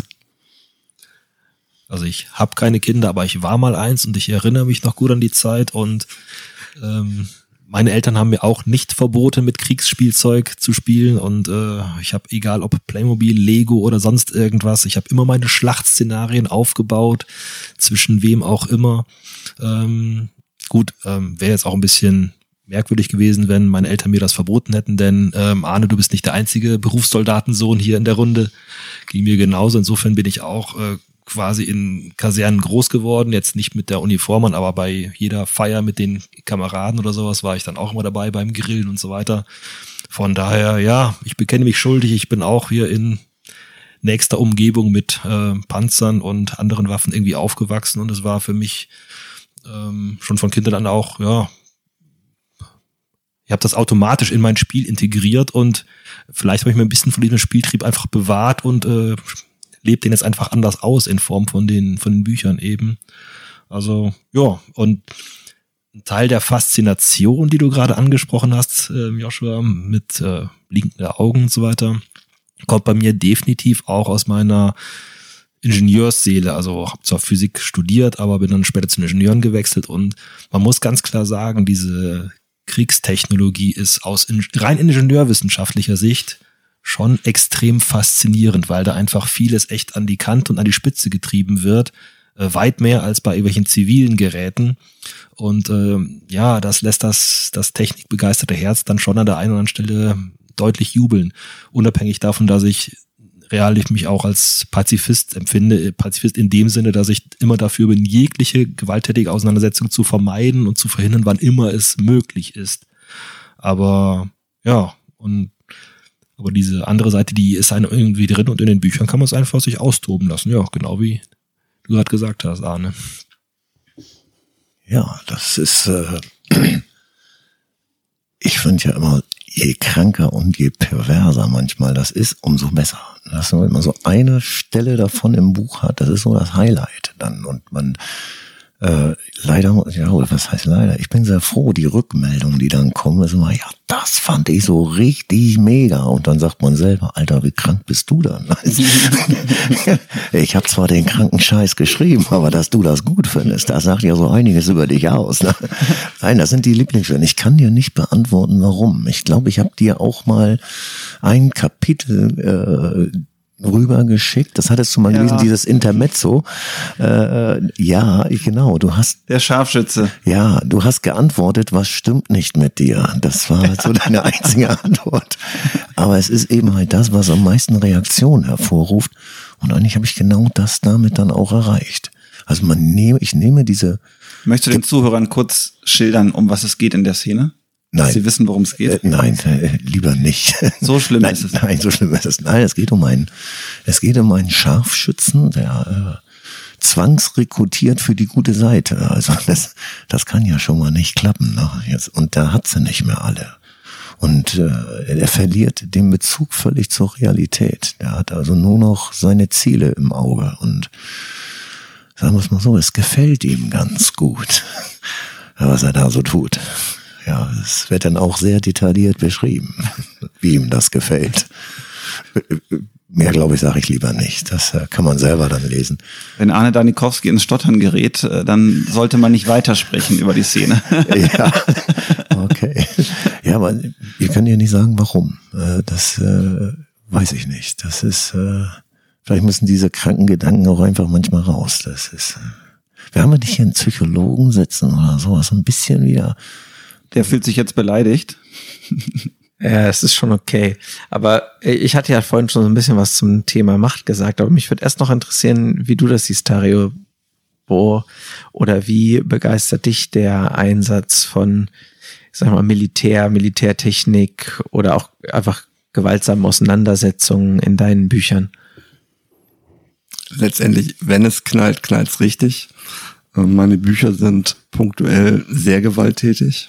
Also ich habe keine Kinder, aber ich war mal eins und ich erinnere mich noch gut an die Zeit und ähm, meine Eltern haben mir auch nicht verboten, mit Kriegsspielzeug zu spielen und äh, ich habe, egal ob Playmobil, Lego oder sonst irgendwas, ich habe immer meine Schlachtszenarien aufgebaut, zwischen wem auch immer. Ähm, gut, ähm, wäre jetzt auch ein bisschen merkwürdig gewesen, wenn meine Eltern mir das verboten hätten, denn ähm, Arne, du bist nicht der einzige Berufssoldatensohn hier in der Runde, ging mir genauso. Insofern bin ich auch äh, quasi in Kasernen groß geworden, jetzt nicht mit der Uniform, aber bei jeder Feier mit den Kameraden oder sowas war ich dann auch immer dabei beim Grillen und so weiter. Von daher, ja, ich bekenne mich schuldig, ich bin auch hier in nächster Umgebung mit äh, Panzern und anderen Waffen irgendwie aufgewachsen und es war für mich ähm, schon von Kindern an auch, ja, ich habe das automatisch in mein Spiel integriert und vielleicht habe ich mir ein bisschen von diesem Spieltrieb einfach bewahrt und äh, lebt den jetzt einfach anders aus in Form von den von den Büchern eben. Also ja, und ein Teil der Faszination, die du gerade angesprochen hast, äh, Joshua, mit äh, blinkenden Augen und so weiter, kommt bei mir definitiv auch aus meiner Ingenieursseele. Also habe zwar Physik studiert, aber bin dann später zu den Ingenieuren gewechselt und man muss ganz klar sagen, diese Kriegstechnologie ist aus in, rein ingenieurwissenschaftlicher Sicht schon extrem faszinierend, weil da einfach vieles echt an die Kante und an die Spitze getrieben wird, äh, weit mehr als bei irgendwelchen zivilen Geräten. Und äh, ja, das lässt das, das technikbegeisterte Herz dann schon an der einen oder anderen Stelle deutlich jubeln. Unabhängig davon, dass ich real ich mich auch als Pazifist empfinde, Pazifist in dem Sinne, dass ich immer dafür bin, jegliche gewalttätige Auseinandersetzung zu vermeiden und zu verhindern, wann immer es möglich ist. Aber ja, und aber diese andere Seite, die ist einem irgendwie drin und in den Büchern kann man es einfach sich austoben lassen. Ja, genau wie du gerade gesagt hast, Arne. Ja, das ist, äh, ich finde ja immer, je kranker und je perverser manchmal das ist, umso besser. Dass man immer so eine Stelle davon im Buch hat, das ist so das Highlight dann. Und man äh, leider, ja, was heißt leider? Ich bin sehr froh, die Rückmeldungen, die dann kommen, ist immer, ja, das fand ich so richtig mega. Und dann sagt man selber, Alter, wie krank bist du dann? Ich habe zwar den kranken Scheiß geschrieben, aber dass du das gut findest, das sagt ja so einiges über dich aus. Ne? Nein, das sind die Lieblingsstellen. Ich kann dir nicht beantworten, warum. Ich glaube, ich habe dir auch mal ein Kapitel äh, rübergeschickt. Das hattest du mal ja. gelesen, dieses Intermezzo. Äh, ja, ich, genau. Du hast der Scharfschütze. Ja, du hast geantwortet, was stimmt nicht mit dir. Das war so deine einzige Antwort. Aber es ist eben halt das, was am meisten Reaktion hervorruft. Und eigentlich habe ich genau das damit dann auch erreicht. Also man nehme, ich nehme diese. Möchtest du den Zuhörern kurz schildern, um was es geht in der Szene? Nein. Dass sie wissen, worum es geht? Äh, nein, äh, lieber nicht. So schlimm nein, ist es. Nein, so schlimm ist es. Nein, es geht um einen, es geht um einen Scharfschützen, der äh, zwangsrekrutiert für die gute Seite. Also das, das kann ja schon mal nicht klappen. Ne? Jetzt, und da hat sie nicht mehr alle. Und äh, er verliert den Bezug völlig zur Realität. Der hat also nur noch seine Ziele im Auge. Und sagen wir es mal so, es gefällt ihm ganz gut, was er da so tut. Ja, es wird dann auch sehr detailliert beschrieben, wie ihm das gefällt. Mehr, glaube ich, sage ich lieber nicht. Das äh, kann man selber dann lesen. Wenn Arne Danikowski ins Stottern gerät, äh, dann sollte man nicht weitersprechen über die Szene. Ja, okay. Ja, aber wir können ja nicht sagen, warum. Äh, das äh, weiß ich nicht. Das ist, äh, vielleicht müssen diese kranken Gedanken auch einfach manchmal raus. Das ist, äh, wir haben ja nicht hier einen Psychologen sitzen oder sowas. Ein bisschen wieder. Der fühlt sich jetzt beleidigt. Ja, es ist schon okay. Aber ich hatte ja vorhin schon so ein bisschen was zum Thema Macht gesagt, aber mich würde erst noch interessieren, wie du das siehst, Dario. Wo oder wie begeistert dich der Einsatz von, ich sag mal, Militär, Militärtechnik oder auch einfach gewaltsamen Auseinandersetzungen in deinen Büchern? Letztendlich, wenn es knallt, knallt's richtig. Meine Bücher sind punktuell sehr gewalttätig.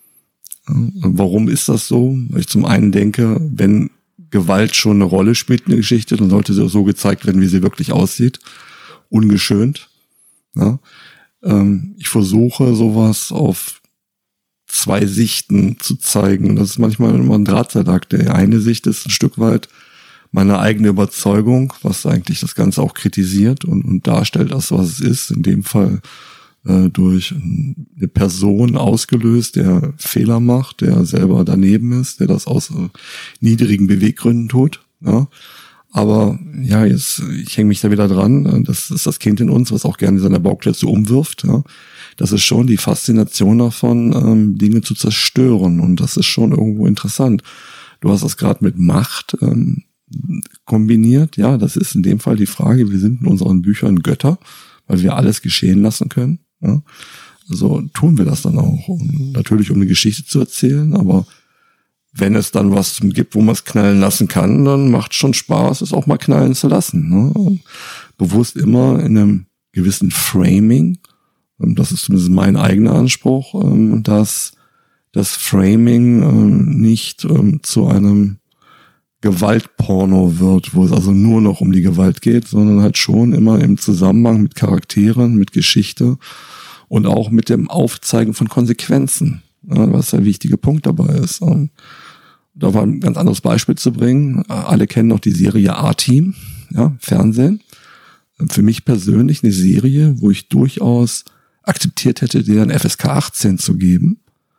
Warum ist das so? Weil ich zum einen denke, wenn Gewalt schon eine Rolle spielt in der Geschichte, dann sollte sie auch so gezeigt werden, wie sie wirklich aussieht. Ungeschönt. Ja. Ich versuche sowas auf zwei Sichten zu zeigen. Das ist manchmal immer ein Drahtseilakt. Die eine Sicht ist ein Stück weit meine eigene Überzeugung, was eigentlich das Ganze auch kritisiert und, und darstellt, als was es ist. In dem Fall durch eine Person ausgelöst, der Fehler macht, der selber daneben ist, der das aus äh, niedrigen Beweggründen tut. Ja. Aber ja, jetzt ich hänge mich da wieder dran. Das ist das Kind in uns, was auch gerne seine Bauklötze umwirft. Ja. Das ist schon die Faszination davon, ähm, Dinge zu zerstören. Und das ist schon irgendwo interessant. Du hast das gerade mit Macht ähm, kombiniert. Ja, das ist in dem Fall die Frage, wir sind in unseren Büchern Götter, weil wir alles geschehen lassen können. Ja, also tun wir das dann auch. Und natürlich, um eine Geschichte zu erzählen, aber wenn es dann was gibt, wo man es knallen lassen kann, dann macht es schon Spaß, es auch mal knallen zu lassen. Ne? Bewusst immer in einem gewissen Framing, das ist zumindest mein eigener Anspruch, dass das Framing nicht zu einem Gewaltporno wird, wo es also nur noch um die Gewalt geht, sondern halt schon immer im Zusammenhang mit Charakteren, mit Geschichte und auch mit dem Aufzeigen von Konsequenzen, ja, was der wichtige Punkt dabei ist. Und da war ein ganz anderes Beispiel zu bringen. Alle kennen noch die Serie A-Team, ja, Fernsehen. Für mich persönlich eine Serie, wo ich durchaus akzeptiert hätte, deren F S K achtzehn zu geben,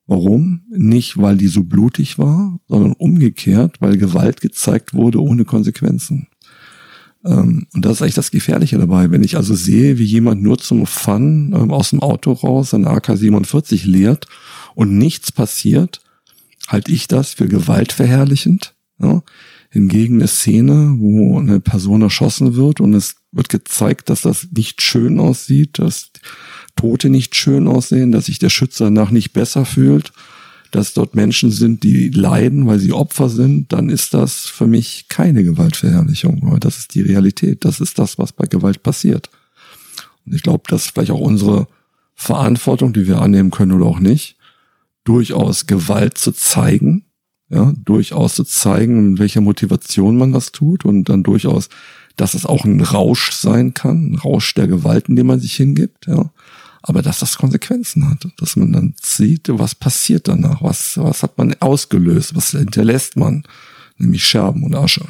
Warum? Nicht, weil die so blutig war, sondern umgekehrt, weil Gewalt gezeigt wurde ohne Konsequenzen. Ähm, und das ist eigentlich das Gefährliche dabei. Wenn ich also sehe, wie jemand nur zum Fun ähm, aus dem Auto raus seine A K siebenundvierzig leert und nichts passiert, halte ich das für gewaltverherrlichend. Ja? Hingegen eine Szene, wo eine Person erschossen wird und es wird gezeigt, dass das nicht schön aussieht, dass Tote nicht schön aussehen, dass sich der Schütze danach nicht besser fühlt, dass dort Menschen sind, die leiden, weil sie Opfer sind, dann ist das für mich keine Gewaltverherrlichung. Aber das ist die Realität. Das ist das, was bei Gewalt passiert. Und ich glaube, das ist vielleicht auch unsere Verantwortung, die wir annehmen können oder auch nicht, durchaus Gewalt zu zeigen, ja, durchaus zu zeigen, mit welcher Motivation man das tut und dann durchaus, dass es auch ein Rausch sein kann, ein Rausch der Gewalt, in dem man sich hingibt, ja. Aber dass das Konsequenzen hat, dass man dann sieht, was passiert danach, was, was hat man ausgelöst, was hinterlässt man, nämlich Scherben und Asche.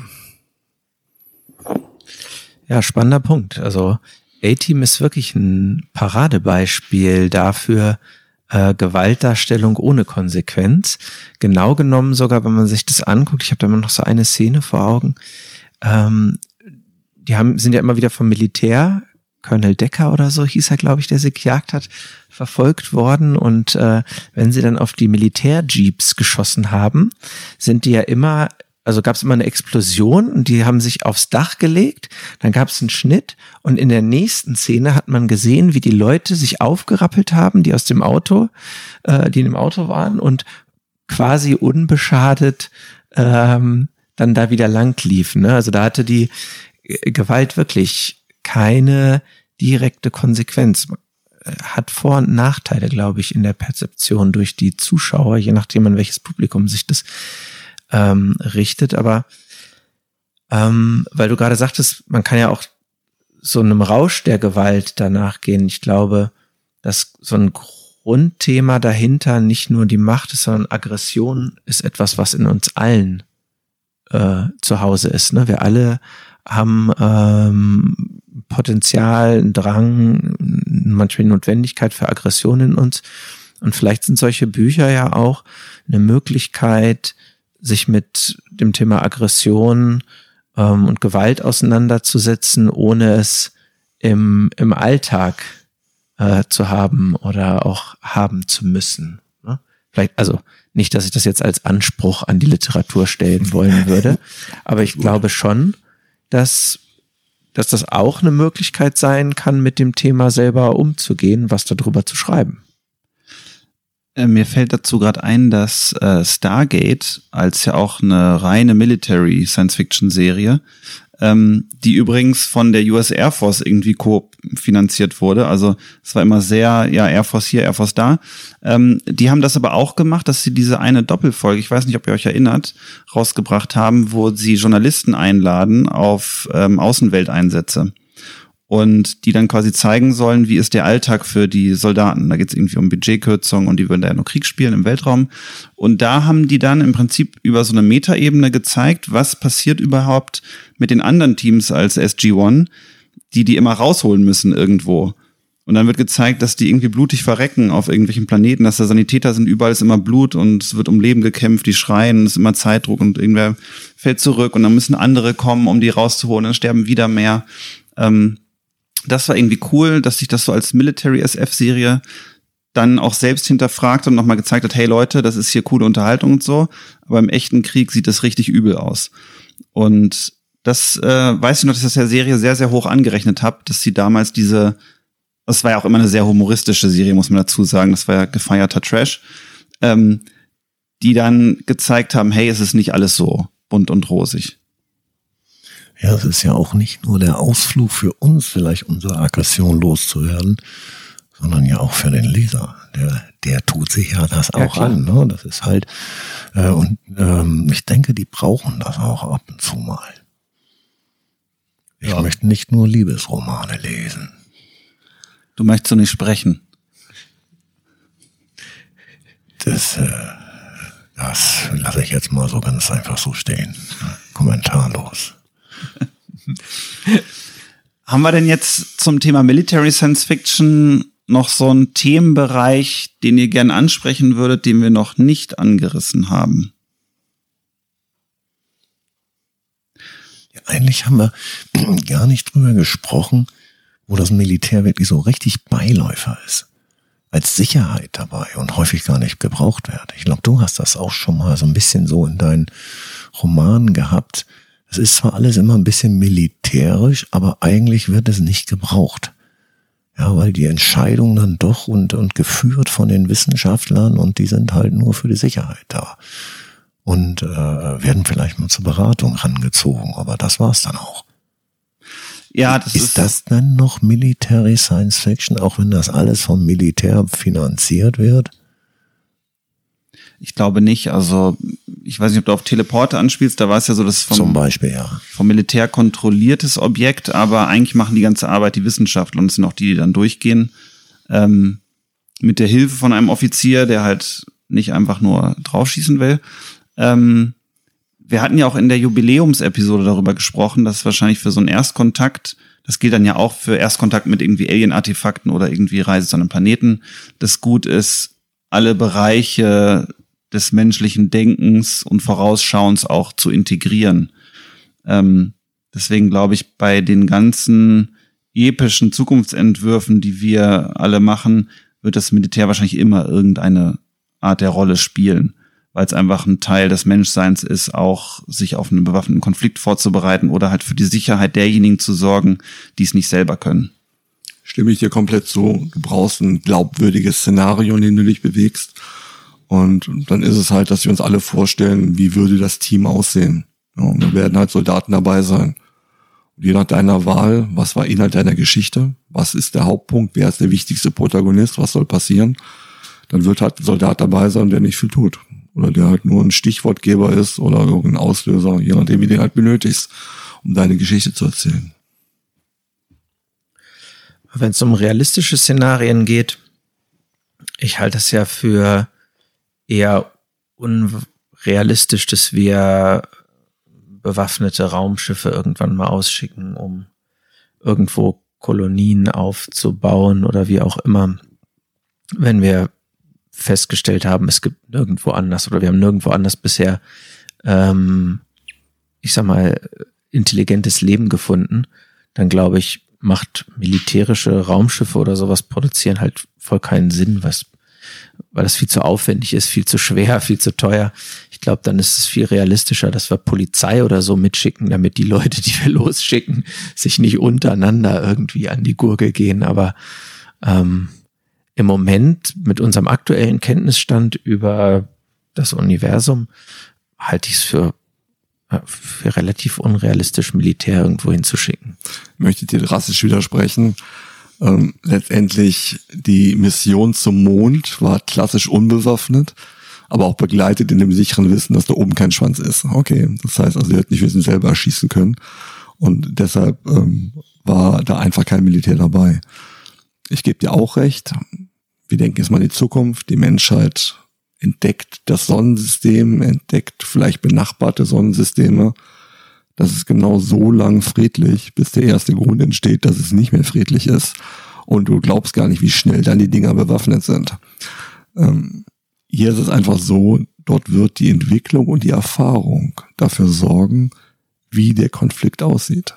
Ja, spannender Punkt. Also A-Team ist wirklich ein Paradebeispiel dafür, äh, Gewaltdarstellung ohne Konsequenz. Genau genommen sogar, wenn man sich das anguckt, ich habe da immer noch so eine Szene vor Augen, ähm, die haben sind ja immer wieder vom Militär, Colonel Decker oder so hieß er, glaube ich, der sie gejagt hat, verfolgt worden. Und äh, wenn sie dann auf die Militärjeeps geschossen haben, sind die ja immer, also gab es immer eine Explosion und die haben sich aufs Dach gelegt, dann gab es einen Schnitt und in der nächsten Szene hat man gesehen, wie die Leute sich aufgerappelt haben, die aus dem Auto, äh, die in dem Auto waren und quasi unbeschadet ähm, dann da wieder lang liefen. Ne? Also da hatte die Gewalt wirklich keine direkte Konsequenz. Hat Vor- und Nachteile, glaube ich, in der Perzeption durch die Zuschauer, je nachdem, an welches Publikum sich das ähm, richtet. Aber ähm, weil du gerade sagtest, man kann ja auch so einem Rausch der Gewalt danach gehen. Ich glaube, dass so ein Grundthema dahinter nicht nur die Macht ist, sondern Aggression ist etwas, was in uns allen äh, zu Hause ist. Ne? Wir alle haben ähm, Potenzial, einen Drang, manchmal Notwendigkeit für Aggression in uns. Und vielleicht sind solche Bücher ja auch eine Möglichkeit, sich mit dem Thema Aggression ähm, und Gewalt auseinanderzusetzen, ohne es im, im Alltag äh, zu haben oder auch haben zu müssen. Ne? Vielleicht, also nicht, dass ich das jetzt als Anspruch an die Literatur stellen wollen würde, aber ich glaube schon, dass, dass das auch eine Möglichkeit sein kann, mit dem Thema selber umzugehen, was darüber zu schreiben. Äh, mir fällt dazu gerade ein, dass äh, Stargate, als ja auch eine reine Military-Science-Fiction-Serie, ähm, die übrigens von der U S Air Force irgendwie co-finanziert wurde, also es war immer sehr, ja, Air Force hier, Air Force da, ähm, die haben das aber auch gemacht, dass sie diese eine Doppelfolge, ich weiß nicht, ob ihr euch erinnert, rausgebracht haben, wo sie Journalisten einladen auf ähm, Außenwelteinsätze und die dann quasi zeigen sollen, wie ist der Alltag für die Soldaten. Da geht es irgendwie um Budgetkürzung und die würden da ja nur Krieg spielen im Weltraum. Und da haben die dann im Prinzip über so eine Metaebene gezeigt, was passiert überhaupt mit den anderen Teams als S G eins, die die immer rausholen müssen irgendwo. Und dann wird gezeigt, dass die irgendwie blutig verrecken auf irgendwelchen Planeten, dass da Sanitäter sind, überall ist immer Blut und es wird um Leben gekämpft, die schreien, es ist immer Zeitdruck und irgendwer fällt zurück und dann müssen andere kommen, um die rauszuholen, dann sterben wieder mehr. Ähm, Das war irgendwie cool, dass sich das so als Military-S F-Serie dann auch selbst hinterfragt und nochmal gezeigt hat, hey Leute, das ist hier coole Unterhaltung und so, aber im echten Krieg sieht das richtig übel aus. Und das äh, weiß ich noch, dass ich das der Serie sehr, sehr hoch angerechnet habe, dass sie damals diese, das war ja auch immer eine sehr humoristische Serie, muss man dazu sagen, das war ja gefeierter Trash, ähm, die dann gezeigt haben, hey, es ist nicht alles so bunt und rosig. Ja, es ist ja auch nicht nur der Ausflug für uns, vielleicht unsere Aggression loszuwerden, sondern ja auch für den Leser. Der, der tut sich ja das ja, auch klar. an. Ne? Das ist halt, äh, und ähm, ich denke, die brauchen das auch ab und zu mal. Ich ja. möchte nicht nur Liebesromane lesen. Du möchtest so nicht sprechen. Das, äh, das lasse ich jetzt mal so ganz einfach so stehen. Kommentarlos. Haben wir denn jetzt zum Thema Military Science Fiction noch so einen Themenbereich, den ihr gern ansprechen würdet, den wir noch nicht angerissen haben? Ja, eigentlich haben wir gar nicht drüber gesprochen, wo das Militär wirklich so richtig Beiläufer ist. Als Sicherheit dabei und häufig gar nicht gebraucht wird. Ich glaube, du hast das auch schon mal so ein bisschen so in deinen Romanen gehabt. Es ist zwar alles immer ein bisschen militärisch, aber eigentlich wird es nicht gebraucht. Ja, weil die Entscheidungen dann doch und, und geführt von den Wissenschaftlern und die sind halt nur für die Sicherheit da. Und äh, werden vielleicht mal zur Beratung rangezogen, aber das war's dann auch. Ja, das ist, ist das dann noch Military Science Fiction, auch wenn das alles vom Militär finanziert wird? Ich glaube nicht. Also ich weiß nicht, ob du auf Teleporter anspielst. Da war es ja so, dass es vom, Zum Beispiel, ja. vom Militär kontrolliertes Objekt, aber eigentlich machen die ganze Arbeit die Wissenschaftler und es sind auch die, die dann durchgehen. Ähm, mit der Hilfe von einem Offizier, der halt nicht einfach nur draufschießen will. Ähm, Wir hatten ja auch in der Jubiläumsepisode darüber gesprochen, dass wahrscheinlich für so einen Erstkontakt, das gilt dann ja auch für Erstkontakt mit irgendwie Alien-Artefakten oder irgendwie Reise zu einem Planeten, das gut ist, alle Bereiche des menschlichen Denkens und Vorausschauens auch zu integrieren. Ähm, deswegen glaube ich, bei den ganzen epischen Zukunftsentwürfen, die wir alle machen, wird das Militär wahrscheinlich immer irgendeine Art der Rolle spielen, weil es einfach ein Teil des Menschseins ist, auch sich auf einen bewaffneten Konflikt vorzubereiten oder halt für die Sicherheit derjenigen zu sorgen, die es nicht selber können. Stimme ich dir komplett zu. Du brauchst ein glaubwürdiges Szenario, in dem du dich bewegst. Und dann ist es halt, dass wir uns alle vorstellen, wie würde das Team aussehen. Ja, und da werden halt Soldaten dabei sein. Und je nach deiner Wahl, was war Inhalt deiner Geschichte? Was ist der Hauptpunkt? Wer ist der wichtigste Protagonist? Was soll passieren? Dann wird halt ein Soldat dabei sein, der nicht viel tut. Oder der halt nur ein Stichwortgeber ist oder irgendein Auslöser, je nachdem, wie du den halt benötigst, um deine Geschichte zu erzählen. Wenn es um realistische Szenarien geht, ich halte es ja für eher unrealistisch, dass wir bewaffnete Raumschiffe irgendwann mal ausschicken, um irgendwo Kolonien aufzubauen oder wie auch immer. Wenn wir festgestellt haben, es gibt nirgendwo anders oder wir haben nirgendwo anders bisher, ähm, ich sag mal, intelligentes Leben gefunden, dann glaube ich, macht militärische Raumschiffe oder sowas produzieren halt voll keinen Sinn, was, weil das viel zu aufwendig ist, viel zu schwer, viel zu teuer. Ich glaube, dann ist es viel realistischer, dass wir Polizei oder so mitschicken, damit die Leute, die wir losschicken, sich nicht untereinander irgendwie an die Gurgel gehen. Aber ähm, im Moment mit unserem aktuellen Kenntnisstand über das Universum halte ich es für, für relativ unrealistisch, Militär irgendwo hinzuschicken. Ich möchte dir drastisch widersprechen. Ähm, letztendlich die Mission zum Mond war klassisch unbewaffnet, aber auch begleitet in dem sicheren Wissen, dass da oben kein Schwanz ist. Okay, das heißt also, sie hätten nicht wissen selber erschießen können und deshalb ähm, war da einfach kein Militär dabei. Ich gebe dir auch recht. Wir denken jetzt mal in die Zukunft. Die Menschheit entdeckt das Sonnensystem, entdeckt vielleicht benachbarte Sonnensysteme. Das ist genau so lang friedlich, bis der erste Grund entsteht, dass es nicht mehr friedlich ist. Und du glaubst gar nicht, wie schnell dann die Dinger bewaffnet sind. Ähm, hier ist es einfach so, dort wird die Entwicklung und die Erfahrung dafür sorgen, wie der Konflikt aussieht.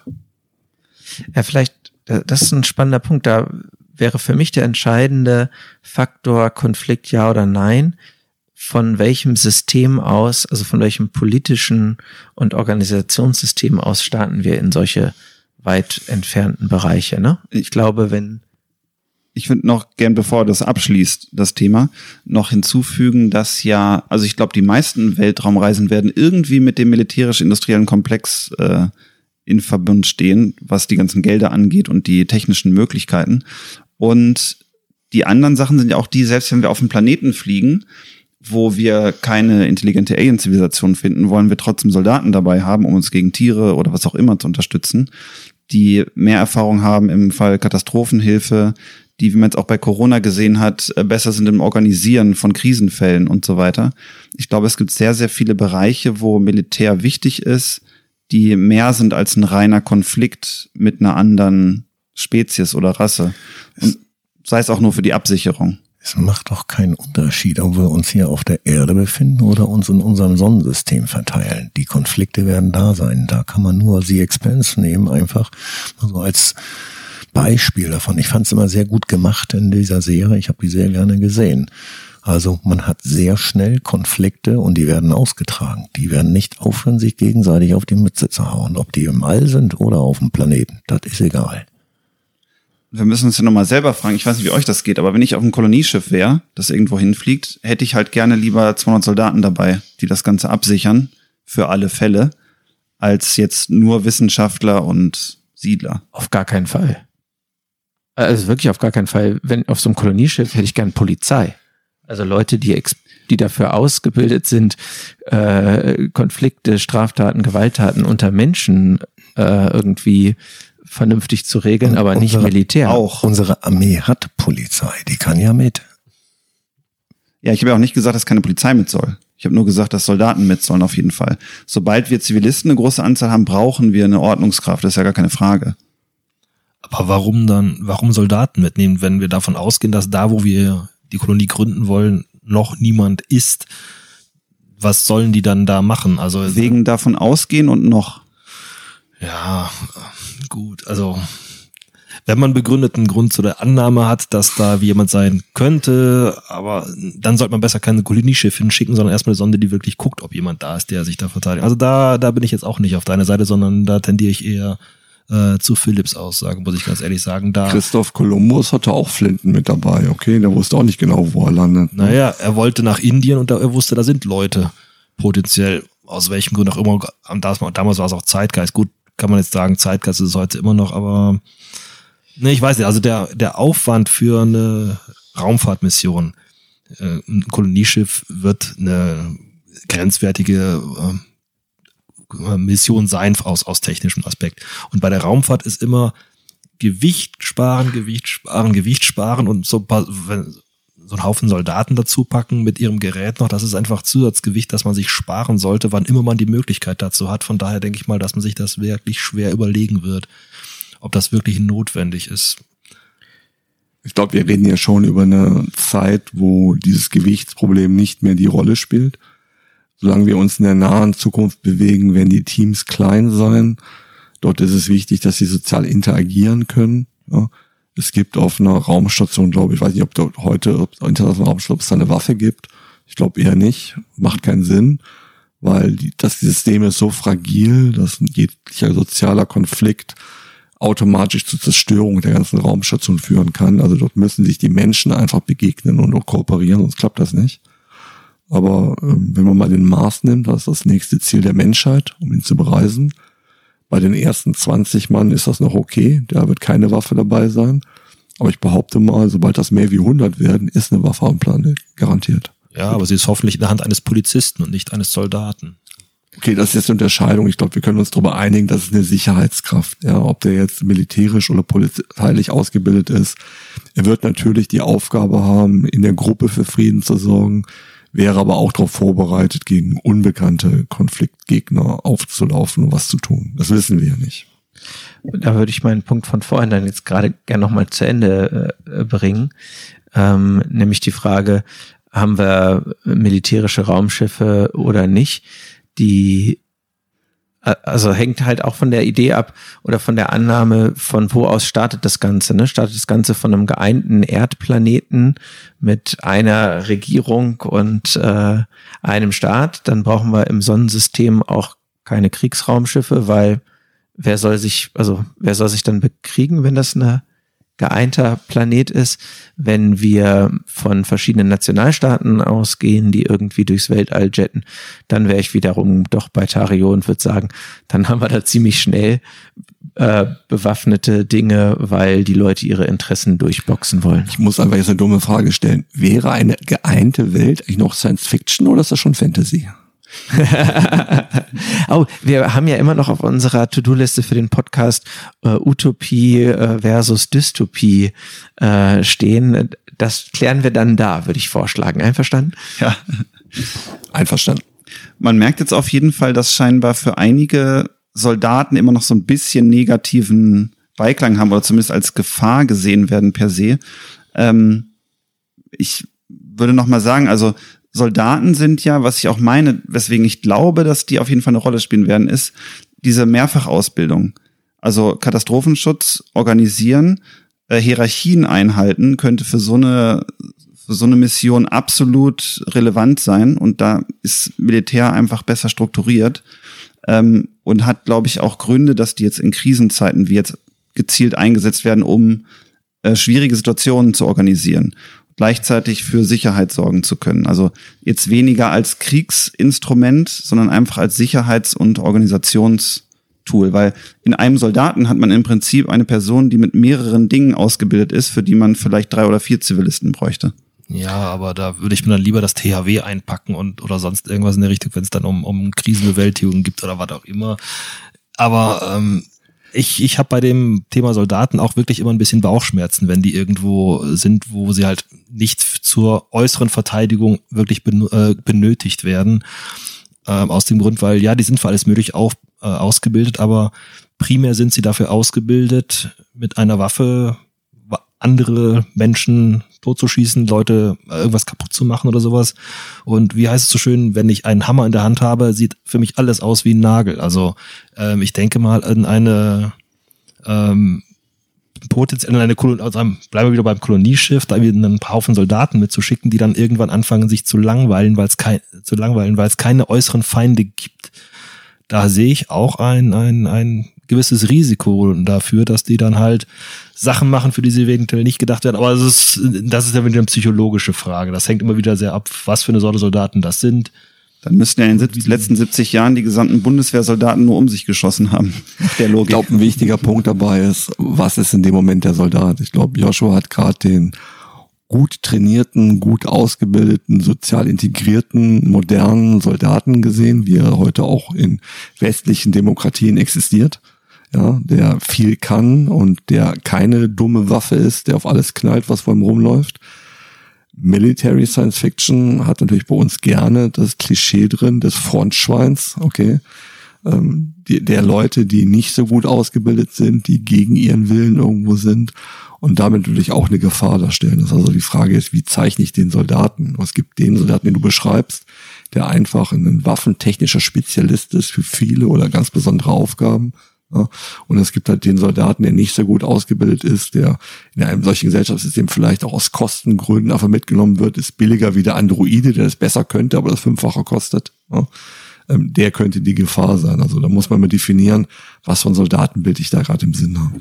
Ja, vielleicht, das ist ein spannender Punkt. Da wäre für mich der entscheidende Faktor Konflikt ja oder nein. Von welchem System aus, also von welchem politischen und Organisationssystem aus starten wir in solche weit entfernten Bereiche, ne? Ich glaube, wenn Ich würde noch gern, bevor das abschließt, das Thema, noch hinzufügen, dass ja, also ich glaube, die meisten Weltraumreisen werden irgendwie mit dem militärisch-industriellen Komplex äh, in Verbund stehen, was die ganzen Gelder angeht und die technischen Möglichkeiten. Und die anderen Sachen sind ja auch die, selbst wenn wir auf den Planeten fliegen, wo wir keine intelligente Alien-Zivilisation finden, wollen wir trotzdem Soldaten dabei haben, um uns gegen Tiere oder was auch immer zu unterstützen, die mehr Erfahrung haben im Fall Katastrophenhilfe, die, wie man jetzt auch bei Corona gesehen hat, besser sind im Organisieren von Krisenfällen und so weiter. Ich glaube, es gibt sehr, sehr viele Bereiche, wo Militär wichtig ist, die mehr sind als ein reiner Konflikt mit einer anderen Spezies oder Rasse. Und sei es auch nur für die Absicherung. Es macht doch keinen Unterschied, ob wir uns hier auf der Erde befinden oder uns in unserem Sonnensystem verteilen. Die Konflikte werden da sein. Da kann man nur The Expanse nehmen, einfach so als Beispiel davon. Ich fand es immer sehr gut gemacht in dieser Serie. Ich habe die sehr gerne gesehen. Also man hat sehr schnell Konflikte und die werden ausgetragen. Die werden nicht aufhören, sich gegenseitig auf die Mütze zu hauen. Ob die im All sind oder auf dem Planeten, das ist egal. Wir müssen uns ja nochmal selber fragen, ich weiß nicht, wie euch das geht, aber wenn ich auf einem Kolonieschiff wäre, das irgendwo hinfliegt, hätte ich halt gerne lieber zweihundert Soldaten dabei, die das Ganze absichern, für alle Fälle, als jetzt nur Wissenschaftler und Siedler. Auf gar keinen Fall. Also wirklich auf gar keinen Fall. Wenn auf so einem Kolonieschiff hätte ich gern Polizei. Also Leute, die ex- die dafür ausgebildet sind, äh, Konflikte, Straftaten, Gewalttaten unter Menschen äh, irgendwie vernünftig zu regeln, und aber nicht unsere, Militär. Auch unsere Armee hat Polizei, die kann ja mit. Ja, ich habe ja auch nicht gesagt, dass keine Polizei mit soll. Ich habe nur gesagt, dass Soldaten mit sollen auf jeden Fall. Sobald wir Zivilisten eine große Anzahl haben, brauchen wir eine Ordnungskraft. Das ist ja gar keine Frage. Aber warum dann, warum Soldaten mitnehmen, wenn wir davon ausgehen, dass da, wo wir die Kolonie gründen wollen, noch niemand ist? Was sollen die dann da machen? Also wegen davon ausgehen und noch. Ja, gut, also wenn man begründeten Grund zu der Annahme hat, dass da jemand sein könnte, aber dann sollte man besser keine Kolonieschiff hinschicken, sondern erstmal eine Sonde, die wirklich guckt, ob jemand da ist, der sich da verteidigt. Also da da bin ich jetzt auch nicht auf deiner Seite, sondern da tendiere ich eher äh, zu Philipps Aussage, muss ich ganz ehrlich sagen. Da Christoph Kolumbus hatte auch Flinten mit dabei, okay, der wusste auch nicht genau, wo er landet. Naja, er wollte nach Indien und da, er wusste, da sind Leute potenziell, aus welchem Grund auch immer. Damals, damals war es auch Zeitgeist. Gut, kann man jetzt sagen, Zeitgeist ist es heute immer noch, aber ne, ich weiß nicht, also der der Aufwand für eine Raumfahrtmission, äh, ein Kolonieschiff wird eine grenzwertige äh, Mission sein aus aus technischem Aspekt. Und bei der Raumfahrt ist immer Gewicht sparen, Gewicht sparen, Gewicht sparen und so ein paar, wenn, so einen Haufen Soldaten dazu packen mit ihrem Gerät noch, das ist einfach Zusatzgewicht, das man sich sparen sollte, wann immer man die Möglichkeit dazu hat. Von daher denke ich mal, dass man sich das wirklich schwer überlegen wird, ob das wirklich notwendig ist. Ich glaube, wir reden ja schon über eine Zeit, wo dieses Gewichtsproblem nicht mehr die Rolle spielt. Solange wir uns in der nahen Zukunft bewegen, werden die Teams klein sein. Dort ist es wichtig, dass sie sozial interagieren können. Ja. Es gibt auf einer Raumstation, glaube ich, weiß nicht, ob dort heute, ob es internationalen Raumstation, ob es da eine Waffe gibt. Ich glaube eher nicht. Macht keinen Sinn, weil die, das System ist so fragil, dass jeglicher sozialer Konflikt automatisch zur Zerstörung der ganzen Raumstation führen kann. Also dort müssen sich die Menschen einfach begegnen und auch kooperieren, sonst klappt das nicht. Aber ähm, wenn man mal den Mars nimmt, das ist das nächste Ziel der Menschheit, um ihn zu bereisen. Bei den ersten zwanzig Mann ist das noch okay, da wird keine Waffe dabei sein. Aber ich behaupte mal, sobald das mehr wie hundert werden, ist eine Waffe am Planet garantiert. Ja, aber sie ist hoffentlich in der Hand eines Polizisten und nicht eines Soldaten. Okay, das ist jetzt eine Unterscheidung. Ich glaube, wir können uns darüber einigen, das ist eine Sicherheitskraft. Ja, ob der jetzt militärisch oder polizeilich ausgebildet ist. Er wird natürlich die Aufgabe haben, in der Gruppe für Frieden zu sorgen, wäre aber auch darauf vorbereitet, gegen unbekannte Konfliktgegner aufzulaufen und was zu tun. Das wissen wir ja nicht. Da würde ich meinen Punkt von vorhin dann jetzt gerade gerne nochmal zu Ende äh, bringen. Ähm, nämlich die Frage, haben wir militärische Raumschiffe oder nicht? Die also hängt halt auch von der Idee ab oder von der Annahme, von wo aus startet das Ganze. Ne? Startet das Ganze von einem geeinten Erdplaneten mit einer Regierung und äh, einem Staat, dann brauchen wir im Sonnensystem auch keine Kriegsraumschiffe, weil wer soll sich, also wer soll sich dann bekriegen, wenn das eine geeinter Planet ist, wenn wir von verschiedenen Nationalstaaten ausgehen, die irgendwie durchs Weltall jetten, dann wäre ich wiederum doch bei Tario und würde sagen, dann haben wir da ziemlich schnell äh, bewaffnete Dinge, weil die Leute ihre Interessen durchboxen wollen. Ich muss einfach jetzt eine dumme Frage stellen. Wäre eine geeinte Welt eigentlich noch Science Fiction oder ist das schon Fantasy? Oh, wir haben ja immer noch auf unserer To-Do-Liste für den Podcast äh, Utopie äh, versus Dystopie äh, stehen. Das klären wir dann da, würde ich vorschlagen. Einverstanden? Ja. Einverstanden. Man merkt jetzt auf jeden Fall, dass scheinbar für einige Soldaten immer noch so ein bisschen negativen Beiklang haben oder zumindest als Gefahr gesehen werden per se. Ähm, ich würde noch mal sagen, also Soldaten sind ja, was ich auch meine, weswegen ich glaube, dass die auf jeden Fall eine Rolle spielen werden, ist diese Mehrfachausbildung. Also Katastrophenschutz organisieren, äh, Hierarchien einhalten, könnte für so eine für so eine Mission absolut relevant sein. Und da ist Militär einfach besser strukturiert ähm, und hat, glaube ich, auch Gründe, dass die jetzt in Krisenzeiten wie jetzt gezielt eingesetzt werden, um äh, schwierige Situationen zu organisieren. Gleichzeitig für Sicherheit sorgen zu können. Also jetzt weniger als Kriegsinstrument, sondern einfach als Sicherheits- und Organisationstool. Weil in einem Soldaten hat man im Prinzip eine Person, die mit mehreren Dingen ausgebildet ist, für die man vielleicht drei oder vier Zivilisten bräuchte. Ja, aber da würde ich mir dann lieber das T H W einpacken und oder sonst irgendwas in der Richtung, wenn es dann um, um Krisenbewältigung gibt oder was auch immer. Aber ähm, ich, ich habe bei dem Thema Soldaten auch wirklich immer ein bisschen Bauchschmerzen, wenn die irgendwo sind, wo sie halt nicht zur äußeren Verteidigung wirklich ben, äh, benötigt werden. Ähm, aus dem Grund, weil ja, die sind für alles möglich auf, äh, ausgebildet, aber primär sind sie dafür ausgebildet, mit einer Waffe andere Menschen totzuschießen, Leute äh, irgendwas kaputt zu machen oder sowas. Und wie heißt es so schön, wenn ich einen Hammer in der Hand habe, sieht für mich alles aus wie ein Nagel. Also ähm, ich denke mal an eine ähm, potenziell in eine Kolonie, also bleiben wir wieder beim Kolonieschiff, da einen Haufen Soldaten mitzuschicken, die dann irgendwann anfangen, sich zu langweilen, weil es kein, zu langweilen, weil es keine äußeren Feinde gibt. Da sehe ich auch ein, ein, ein gewisses Risiko dafür, dass die dann halt Sachen machen, für die sie eventuell nicht gedacht werden. Aber das ist, das ist ja wieder eine psychologische Frage. Das hängt immer wieder sehr ab, was für eine Sorte Soldaten das sind. Dann müssten ja in den letzten siebzig Jahren die gesamten Bundeswehrsoldaten nur um sich geschossen haben. Der Logik. Ich glaube, ein wichtiger Punkt dabei ist, was ist in dem Moment der Soldat? Ich glaube, Joshua hat gerade den gut trainierten, gut ausgebildeten, sozial integrierten, modernen Soldaten gesehen, wie er heute auch in westlichen Demokratien existiert. Ja, der viel kann und der keine dumme Waffe ist, der auf alles knallt, was vor ihm rumläuft. Military Science Fiction hat natürlich bei uns gerne das Klischee drin des Frontschweins, okay, ähm, die, der Leute, die nicht so gut ausgebildet sind, die gegen ihren Willen irgendwo sind und damit natürlich auch eine Gefahr darstellen. Das ist also die Frage ist, wie zeichne ich den Soldaten? Es gibt den Soldaten, den du beschreibst, der einfach ein waffentechnischer Spezialist ist für viele oder ganz besondere Aufgaben. Ja, und es gibt halt den Soldaten, der nicht so gut ausgebildet ist, der in einem solchen Gesellschaftssystem vielleicht auch aus Kostengründen einfach mitgenommen wird, ist billiger wie der Androide, der das besser könnte, aber das Fünffache kostet. Ja, ähm, der könnte die Gefahr sein. Also da muss man mal definieren, was für ein Soldatenbild ich da gerade im Sinn habe.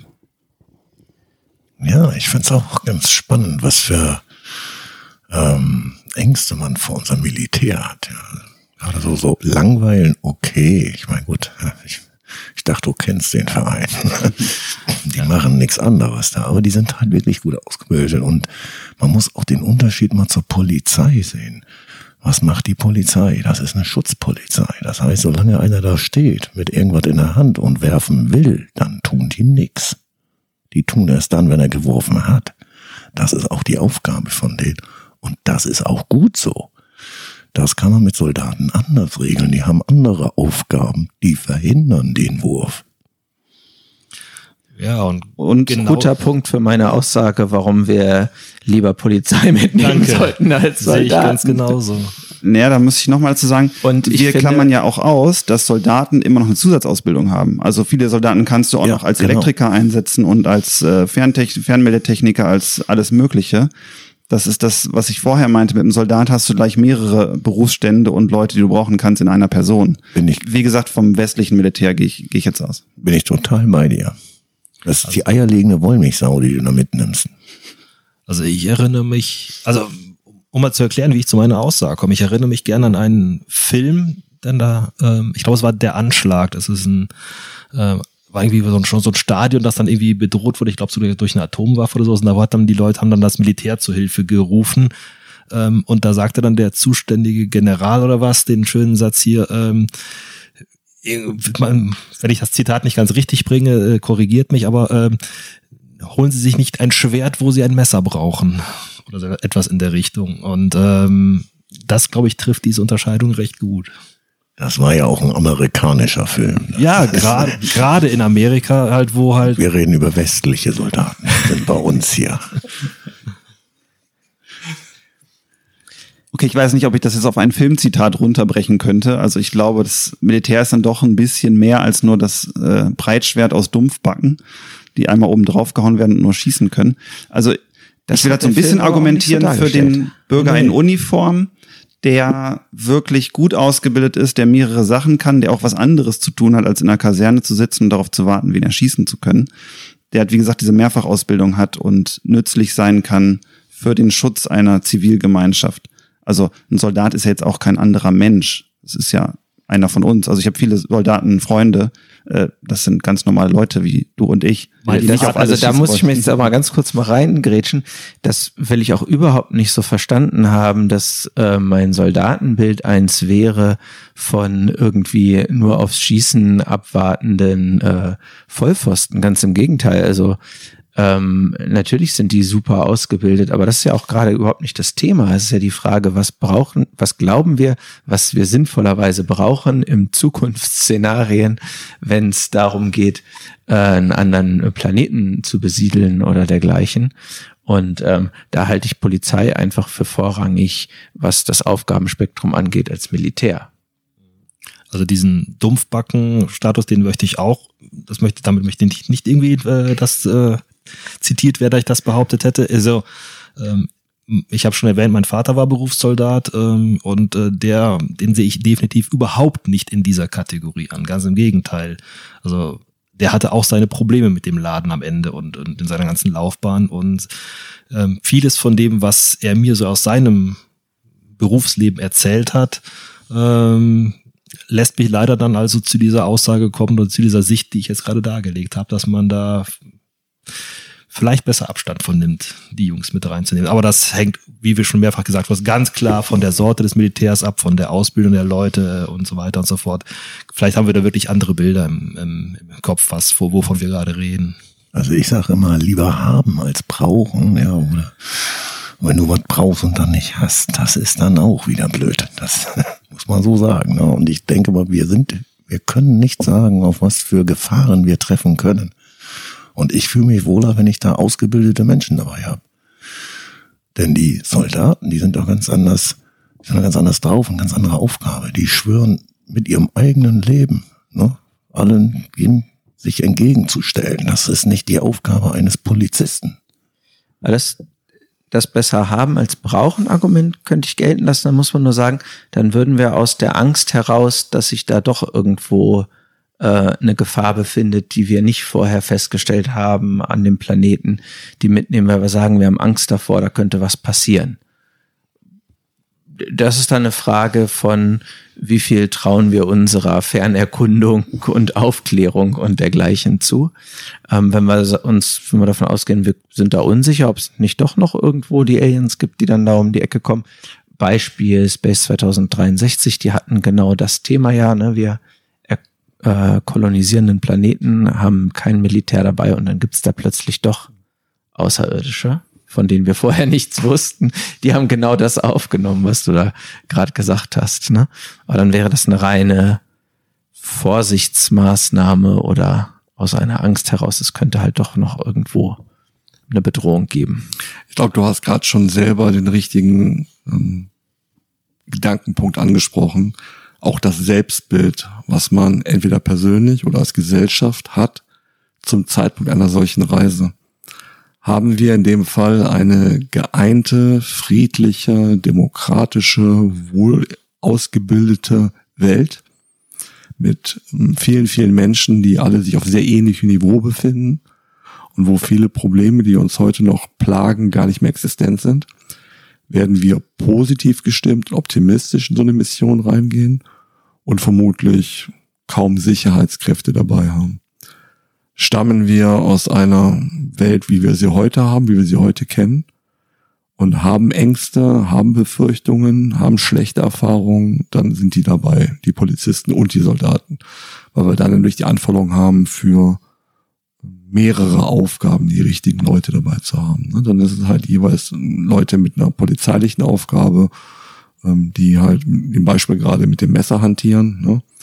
Ja, ich find's auch ganz spannend, was für ähm, Ängste man vor unserem Militär hat. Ja. Gerade so, so langweilen, okay. Ich meine, gut, ich Ich dachte, du kennst den Verein. Die machen nichts anderes da, aber die sind halt wirklich gut ausgebildet und man muss auch den Unterschied mal zur Polizei sehen. Was macht die Polizei? Das ist eine Schutzpolizei. Das heißt, solange einer da steht mit irgendwas in der Hand und werfen will, dann tun die nichts. Die tun erst dann, wenn er geworfen hat. Das ist auch die Aufgabe von denen und das ist auch gut so. Das kann man mit Soldaten anders regeln. Die haben andere Aufgaben, die verhindern den Wurf. Ja, und, und genau. Guter Punkt für meine Aussage, warum wir lieber Polizei mitnehmen Danke. sollten als Soldaten. Sehe ich ganz genauso. Naja, da muss ich nochmal dazu sagen, Und ich wir finde- klammern ja auch aus, dass Soldaten immer noch eine Zusatzausbildung haben. Also viele Soldaten kannst du auch Ja, noch als genau. Elektriker einsetzen und als äh, Ferntech- Fernmeldetechniker, als alles Mögliche. Das ist das, was ich vorher meinte. Mit einem Soldat hast du gleich mehrere Berufsstände und Leute, die du brauchen kannst in einer Person. Bin ich, Wie gesagt, vom westlichen Militär gehe ich, gehe ich jetzt aus. bin ich total bei dir. Das ist die eierlegende Wollmilchsau, die du da mitnimmst. Also ich erinnere mich, also um mal zu erklären, wie ich zu meiner Aussage komme, ich erinnere mich gerne an einen Film, denn da, ähm, ich glaube, es war Der Anschlag. Das ist ein, äh, war irgendwie so ein, schon so ein Stadion, das dann irgendwie bedroht wurde, ich glaube, so durch eine Atomwaffe oder so. Und da hat dann die Leute, haben dann das Militär zur Hilfe gerufen. Ähm, und da sagte dann der zuständige General oder was, den schönen Satz hier, ähm, wenn ich das Zitat nicht ganz richtig bringe, korrigiert mich, aber ähm, holen Sie sich nicht ein Schwert, wo Sie ein Messer brauchen. Oder so etwas in der Richtung. Und ähm, das, glaube ich, trifft diese Unterscheidung recht gut. Das war ja auch ein amerikanischer Film. Ja, gerade gerade in Amerika halt, wo halt... Wir reden über westliche Soldaten, sind bei uns hier. Okay, ich weiß nicht, ob ich das jetzt auf ein Filmzitat runterbrechen könnte. Also ich glaube, das Militär ist dann doch ein bisschen mehr als nur das äh, Breitschwert aus Dumpfbacken, die einmal oben drauf gehauen werden und nur schießen können. Also das will halt so ein bisschen argumentieren so für den Bürger nee. in Uniform, der wirklich gut ausgebildet ist, der mehrere Sachen kann, der auch was anderes zu tun hat, als in einer Kaserne zu sitzen und darauf zu warten, wen er schießen zu können. Der hat, wie gesagt, diese Mehrfachausbildung hat und nützlich sein kann für den Schutz einer Zivilgemeinschaft. Also ein Soldat ist ja jetzt auch kein anderer Mensch. Es ist ja einer von uns. Also ich habe viele Soldaten, Freunde. Äh, das sind ganz normale Leute wie du und ich. Die das, auf also da muss ich mir jetzt aber ganz kurz mal reingrätschen. Das will ich auch überhaupt nicht so verstanden haben, dass äh, mein Soldatenbild eins wäre von irgendwie nur aufs Schießen abwartenden äh, Vollpfosten. Ganz im Gegenteil. Also Ähm, natürlich sind die super ausgebildet, aber das ist ja auch gerade überhaupt nicht das Thema. Es ist ja die Frage, was brauchen, was glauben wir, was wir sinnvollerweise brauchen im Zukunftsszenarien, wenn es darum geht, äh, einen anderen Planeten zu besiedeln oder dergleichen. Und ähm, da halte ich Polizei einfach für vorrangig, was das Aufgabenspektrum angeht, als Militär. Also diesen Dumpfbacken-Status, den möchte ich auch, das möchte, damit möchte ich nicht irgendwie äh, das äh, zitiert werden, dass ich das behauptet hätte. Also ähm, ich habe schon erwähnt, mein Vater war Berufssoldat ähm, und äh, der, den sehe ich definitiv überhaupt nicht in dieser Kategorie an. Ganz im Gegenteil. Also der hatte auch seine Probleme mit dem Laden am Ende und, und in seiner ganzen Laufbahn und ähm, vieles von dem, was er mir so aus seinem Berufsleben erzählt hat, ähm, lässt mich leider dann also zu dieser Aussage kommen oder zu dieser Sicht, die ich jetzt gerade dargelegt habe, dass man da vielleicht besser Abstand von nimmt, die Jungs mit reinzunehmen. Aber das hängt, wie wir schon mehrfach gesagt haben, ganz klar von der Sorte des Militärs ab, von der Ausbildung der Leute und so weiter und so fort. Vielleicht haben wir da wirklich andere Bilder im, im, im Kopf, was, wovon wir gerade reden. Also ich sage immer, lieber haben als brauchen, ja, oder wenn du was brauchst und dann nicht hast, das ist dann auch wieder blöd. Das muss man so sagen. Ne? Und ich denke mal, wir sind, wir können nicht sagen, auf was für Gefahren wir treffen können. Und ich fühle mich wohler, wenn ich da ausgebildete Menschen dabei habe. Denn die Soldaten, die sind doch ganz anders, die sind doch ganz anders drauf, eine ganz andere Aufgabe. Die schwören mit ihrem eigenen Leben, ne, allen ihm sich entgegenzustellen. Das ist nicht die Aufgabe eines Polizisten. Das, das besser haben als brauchen Argument könnte ich gelten lassen. Dann muss man nur sagen, dann würden wir aus der Angst heraus, dass sich da doch irgendwo eine Gefahr befindet, die wir nicht vorher festgestellt haben an dem Planeten, die mitnehmen, weil wir sagen, wir haben Angst davor, da könnte was passieren. Das ist dann eine Frage von, wie viel trauen wir unserer Fernerkundung und Aufklärung und dergleichen zu. Ähm, wenn wir uns, wenn wir davon ausgehen, wir sind da unsicher, ob es nicht doch noch irgendwo die Aliens gibt, die dann da um die Ecke kommen. Beispiel Space zwanzig dreiundsechzig, die hatten genau das Thema ja, ne, wir Äh, kolonisierenden Planeten, haben kein Militär dabei und dann gibt's da plötzlich doch Außerirdische, von denen wir vorher nichts wussten. Die haben genau das aufgenommen, was du da gerade gesagt hast. Ne? Aber dann wäre das eine reine Vorsichtsmaßnahme oder aus einer Angst heraus, es könnte halt doch noch irgendwo eine Bedrohung geben. Ich glaube, du hast gerade schon selber den richtigen ähm, Gedankenpunkt angesprochen. Auch das Selbstbild, was man entweder persönlich oder als Gesellschaft hat zum Zeitpunkt einer solchen Reise. Haben wir in dem Fall eine geeinte, friedliche, demokratische, wohl ausgebildete Welt mit vielen, vielen Menschen, die alle sich auf sehr ähnlichem Niveau befinden und wo viele Probleme, die uns heute noch plagen, gar nicht mehr existent sind? Werden wir positiv gestimmt, optimistisch in so eine Mission reingehen und vermutlich kaum Sicherheitskräfte dabei haben. Stammen wir aus einer Welt, wie wir sie heute haben, wie wir sie heute kennen und haben Ängste, haben Befürchtungen, haben schlechte Erfahrungen, dann sind die dabei, die Polizisten und die Soldaten, weil wir dann nämlich die Anforderung haben für mehrere Aufgaben, die richtigen Leute dabei zu haben. Dann ist es halt jeweils Leute mit einer polizeilichen Aufgabe, die halt im Beispiel gerade mit dem Messer hantieren,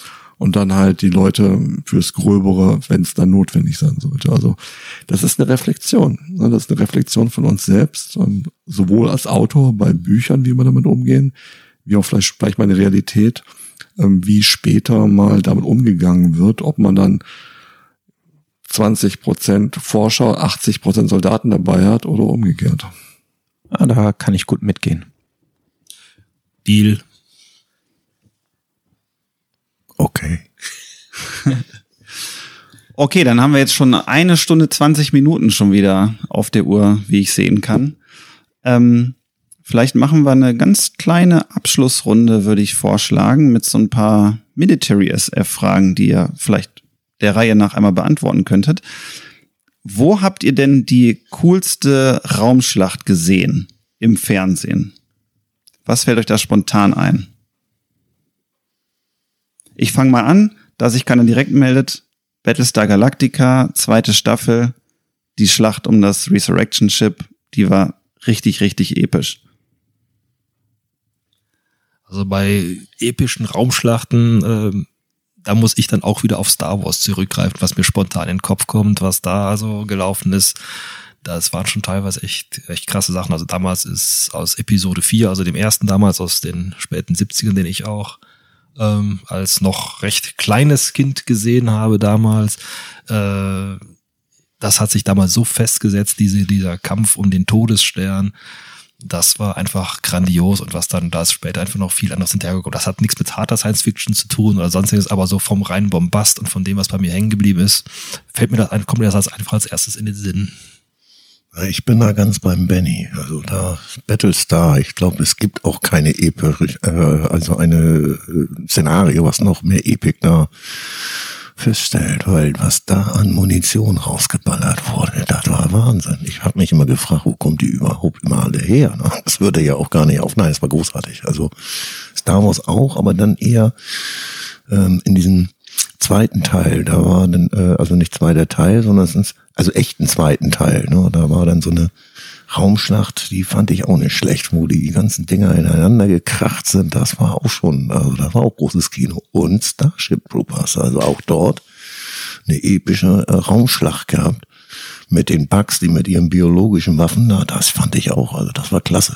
und dann halt die Leute fürs Gröbere, wenn es dann notwendig sein sollte. Also das ist eine Reflexion. Ne? Das ist eine Reflexion von uns selbst, und sowohl als Autor bei Büchern, wie wir damit umgehen, wie auch vielleicht, vielleicht mal eine Realität, ähm, wie später mal damit umgegangen wird, ob man dann zwanzig Prozent Forscher, achtzig Prozent Soldaten dabei hat oder umgekehrt. Ja, da kann ich gut mitgehen. Deal. Okay. Okay, dann haben wir jetzt schon eine Stunde zwanzig Minuten schon wieder auf der Uhr, wie ich sehen kann. Ähm, vielleicht machen wir eine ganz kleine Abschlussrunde, würde ich vorschlagen, mit so ein paar Military-S F-Fragen, die ihr vielleicht der Reihe nach einmal beantworten könntet. Wo habt ihr denn die coolste Raumschlacht gesehen im Fernsehen? Was fällt euch da spontan ein? Ich fange mal an, da sich keiner direkt meldet. Battlestar Galactica, zweite Staffel, die Schlacht um das Resurrection Ship, die war richtig, richtig episch. Also bei epischen Raumschlachten, äh, da muss ich dann auch wieder auf Star Wars zurückgreifen, was mir spontan in den Kopf kommt, was da also gelaufen ist. Das waren schon teilweise echt, echt krasse Sachen. Also damals ist aus Episode vier, also dem ersten damals aus den späten siebzigern, den ich auch ähm, als noch recht kleines Kind gesehen habe damals, äh, das hat sich damals so festgesetzt, diese, dieser Kampf um den Todesstern. Das war einfach grandios, und was dann, da ist später einfach noch viel anderes hinterhergekommen. Das hat nichts mit harter Science-Fiction zu tun oder sonstiges, aber so vom reinen Bombast und von dem, was bei mir hängen geblieben ist, fällt mir das ein, kommt mir das einfach als erstes in den Sinn. Ich bin da ganz beim Benny. Also da Battlestar, ich glaube, es gibt auch keine Epik, äh, also eine äh, Szenario, was noch mehr Epik da feststellt, weil was da an Munition rausgeballert wurde, das war Wahnsinn. Ich habe mich immer gefragt, wo kommt die überhaupt immer alle her? Ne? Das würde ja auch gar nicht auf. Nein, es war großartig. Also Star Wars auch, aber dann eher ähm, in diesem zweiten Teil. Da war dann, äh, also nicht zweiter Teil, sondern es ist also echt ein zweiten Teil. Ne? Da war dann so eine Raumschlacht, die fand ich auch nicht schlecht, wo die ganzen Dinger ineinander gekracht sind. Das war auch schon, also das war auch großes Kino. Und Starship Troopers, also auch dort eine epische äh, Raumschlacht gehabt mit den Bugs, die mit ihren biologischen Waffen da, das fand ich auch, also das war klasse.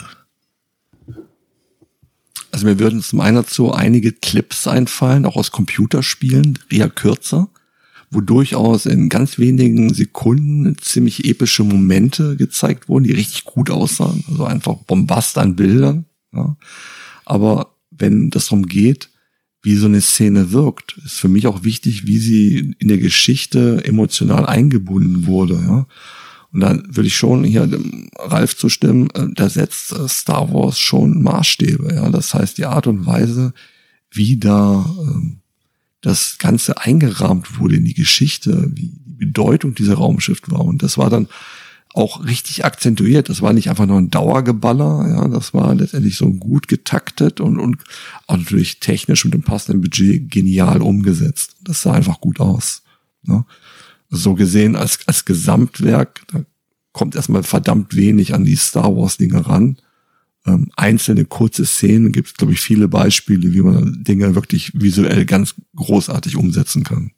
Also mir würden zum einen dazu einige Clips einfallen, auch aus Computerspielen, eher kürzer, wo durchaus in ganz wenigen Sekunden ziemlich epische Momente gezeigt wurden, die richtig gut aussahen. Also einfach Bombast an Bildern. Ja. Aber wenn das darum geht, wie so eine Szene wirkt, ist für mich auch wichtig, wie sie in der Geschichte emotional eingebunden wurde. Ja. Und dann würde ich schon hier dem Ralf zustimmen, da setzt Star Wars schon Maßstäbe. Ja. Das heißt, die Art und Weise, wie da ähm, das Ganze eingerahmt wurde in die Geschichte, wie die Bedeutung dieser Raumschiff war. Und das war dann auch richtig akzentuiert. Das war nicht einfach nur ein Dauergeballer, ja, das war letztendlich so gut getaktet und, und auch natürlich technisch mit dem passenden Budget genial umgesetzt. Das sah einfach gut aus. Ne? So gesehen als, als Gesamtwerk, da kommt erstmal verdammt wenig an die Star Wars Dinge ran. Ähm, einzelne kurze Szenen gibt es, glaube ich, viele Beispiele, wie man Dinge wirklich visuell ganz großartig umsetzen kann.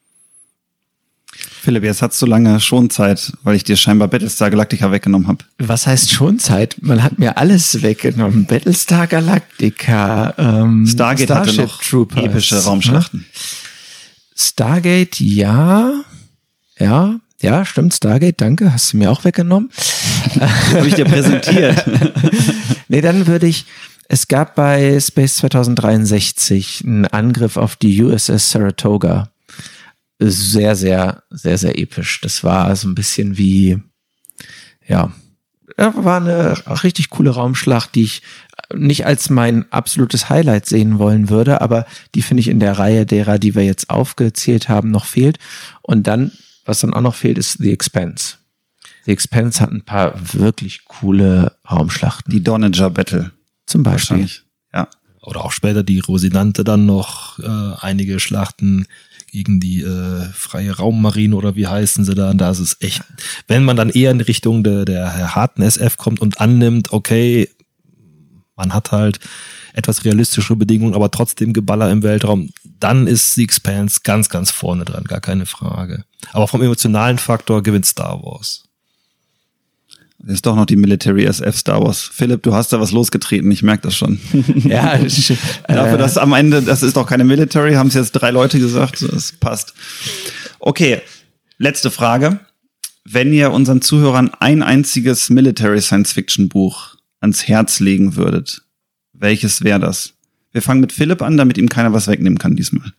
Philipp, jetzt hast du lange Schonzeit, weil ich dir scheinbar Battlestar Galactica weggenommen habe. Was heißt Schonzeit? Man hat mir alles weggenommen. Battlestar Galactica, ähm, Stargate Starship hatte noch Troopers, epische Raumschlachten. Stargate, ja, ja, ja, stimmt, Stargate, danke, hast du mir auch weggenommen. Habe ich dir präsentiert. Nee, dann würde ich, es gab bei Space zwanzig dreiundsechzig einen Angriff auf die U S S Saratoga. Sehr, sehr, sehr, sehr episch. Das war so ein bisschen wie, ja, war eine richtig coole Raumschlacht, die ich nicht als mein absolutes Highlight sehen wollen würde, aber die finde ich in der Reihe derer, die wir jetzt aufgezählt haben, noch fehlt. Und dann, was dann auch noch fehlt, ist The Expanse. The Expanse hat ein paar wirklich coole Raumschlachten. Die Donager Battle. Zum Beispiel. Ja. Oder auch später die Rosinante dann noch äh, einige Schlachten gegen die äh, freie Raummarine oder wie heißen sie da. Da ist es echt, wenn man dann eher in Richtung der, der harten S F kommt und annimmt, okay, man hat halt etwas realistischere Bedingungen, aber trotzdem Geballer im Weltraum, dann ist The Expanse ganz, ganz vorne dran, gar keine Frage. Aber vom emotionalen Faktor gewinnt Star Wars. Das ist doch noch die Military S F Star Wars. Philipp, du hast da was losgetreten, ich merke das schon. Ja, äh, dafür, dass am Ende, das ist doch keine Military, haben es jetzt drei Leute gesagt, das passt. Okay, letzte Frage. Wenn ihr unseren Zuhörern ein einziges Military Science Fiction Buch ans Herz legen würdet, welches wäre das? Wir fangen mit Philipp an, damit ihm keiner was wegnehmen kann diesmal.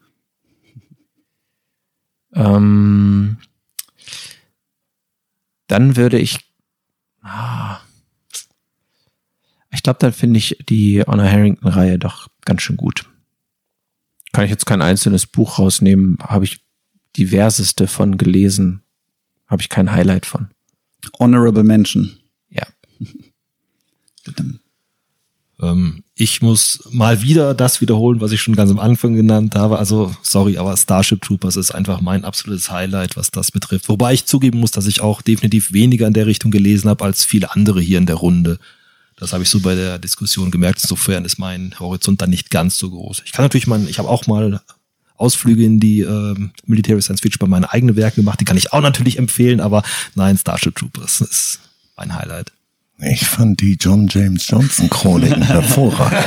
Ähm, dann würde ich ah, ich glaube, dann finde ich die Honor Harrington-Reihe doch ganz schön gut. Kann ich jetzt kein einzelnes Buch rausnehmen, habe ich diverseste von gelesen, habe ich kein Highlight von. Honorable Mention. Ja. Ähm, ich muss mal wieder das wiederholen, was ich schon ganz am Anfang genannt habe. Also, sorry, aber Starship Troopers ist einfach mein absolutes Highlight, was das betrifft. Wobei ich zugeben muss, dass ich auch definitiv weniger in der Richtung gelesen habe als viele andere hier in der Runde. Das habe ich so bei der Diskussion gemerkt. Insofern ist mein Horizont dann nicht ganz so groß. Ich kann natürlich mal, ich habe auch mal Ausflüge in die ähm, Military Science Fiction bei meinen eigenen Werken gemacht. Die kann ich auch natürlich empfehlen, aber nein, Starship Troopers ist ein Highlight. Ich fand die John James Johnson Chroniken hervorragend.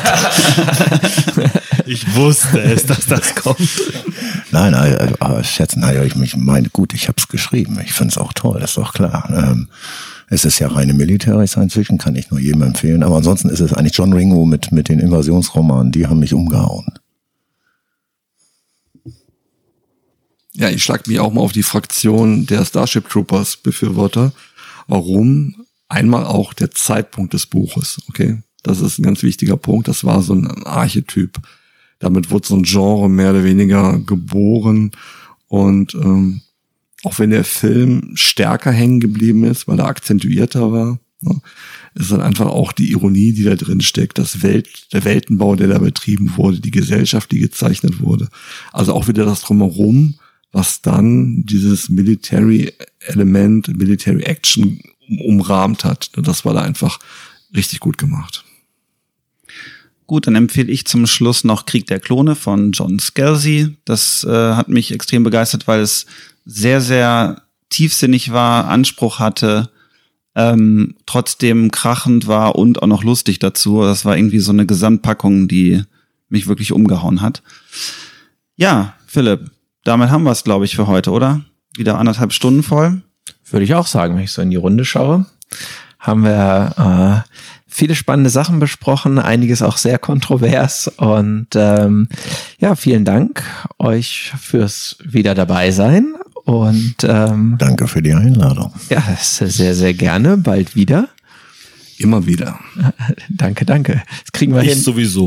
Ich wusste es, dass das kommt. Nein, aber schätzen, naja, ich mich meine, gut, ich habe es geschrieben. Ich finde es auch toll, ist doch klar. Ähm, es ist ja reine Military Science Fiction, kann ich nur jedem empfehlen. Aber ansonsten ist es eigentlich John Ringo mit mit den Invasionsromanen, die haben mich umgehauen. Ja, ich schlag mich auch mal auf die Fraktion der Starship Troopers Befürworter. Warum? Einmal auch der Zeitpunkt des Buches, okay? Das ist ein ganz wichtiger Punkt. Das war so ein Archetyp. Damit wurde so ein Genre mehr oder weniger geboren. Und ähm, auch wenn der Film stärker hängen geblieben ist, weil er akzentuierter war, ne, ist dann einfach auch die Ironie, die da drin steckt, das Welt, der Weltenbau, der da betrieben wurde, die Gesellschaft, die gezeichnet wurde. Also auch wieder das Drumherum, was dann dieses Military-Element, Military-Action umrahmt hat. Das war da einfach richtig gut gemacht. Gut, dann empfehle ich zum Schluss noch Krieg der Klone von John Scalzi. Das äh, hat mich extrem begeistert, weil es sehr, sehr tiefsinnig war, Anspruch hatte, ähm, trotzdem krachend war und auch noch lustig dazu. Das war irgendwie so eine Gesamtpackung, die mich wirklich umgehauen hat. Ja, Philipp, damit haben wir es, glaube ich, für heute, oder? Wieder anderthalb Stunden voll. Würde ich auch sagen, wenn ich so in die Runde schaue, haben wir äh, viele spannende Sachen besprochen, einiges auch sehr kontrovers und ähm, ja, vielen Dank euch fürs wieder dabei sein und ähm, danke für die Einladung. Ja, sehr, sehr gerne, bald wieder. Immer wieder. Danke, danke. Das kriegen wir ich hin. Sowieso.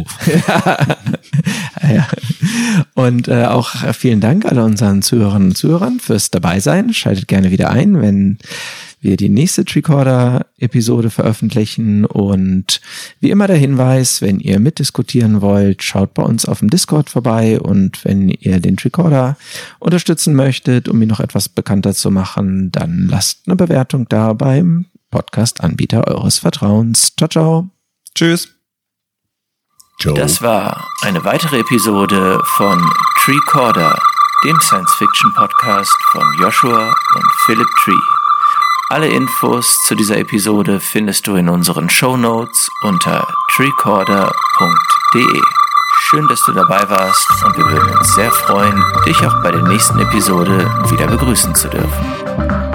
Ja. Und äh, auch vielen Dank alle unseren Zuhörerinnen und Zuhörern fürs Dabeisein. Schaltet gerne wieder ein, wenn wir die nächste Tricorder-Episode veröffentlichen. Und wie immer der Hinweis, wenn ihr mitdiskutieren wollt, schaut bei uns auf dem Discord vorbei. Und wenn ihr den Tricorder unterstützen möchtet, um ihn noch etwas bekannter zu machen, dann lasst eine Bewertung da beim Podcast-Anbieter eures Vertrauens. Ciao, ciao. Tschüss. Joe. Das war eine weitere Episode von Tricorder, dem Science-Fiction-Podcast von Joshua und Philip Tree. Alle Infos zu dieser Episode findest du in unseren Shownotes unter tricorder punkt de. Schön, dass du dabei warst und wir würden uns sehr freuen, dich auch bei der nächsten Episode wieder begrüßen zu dürfen.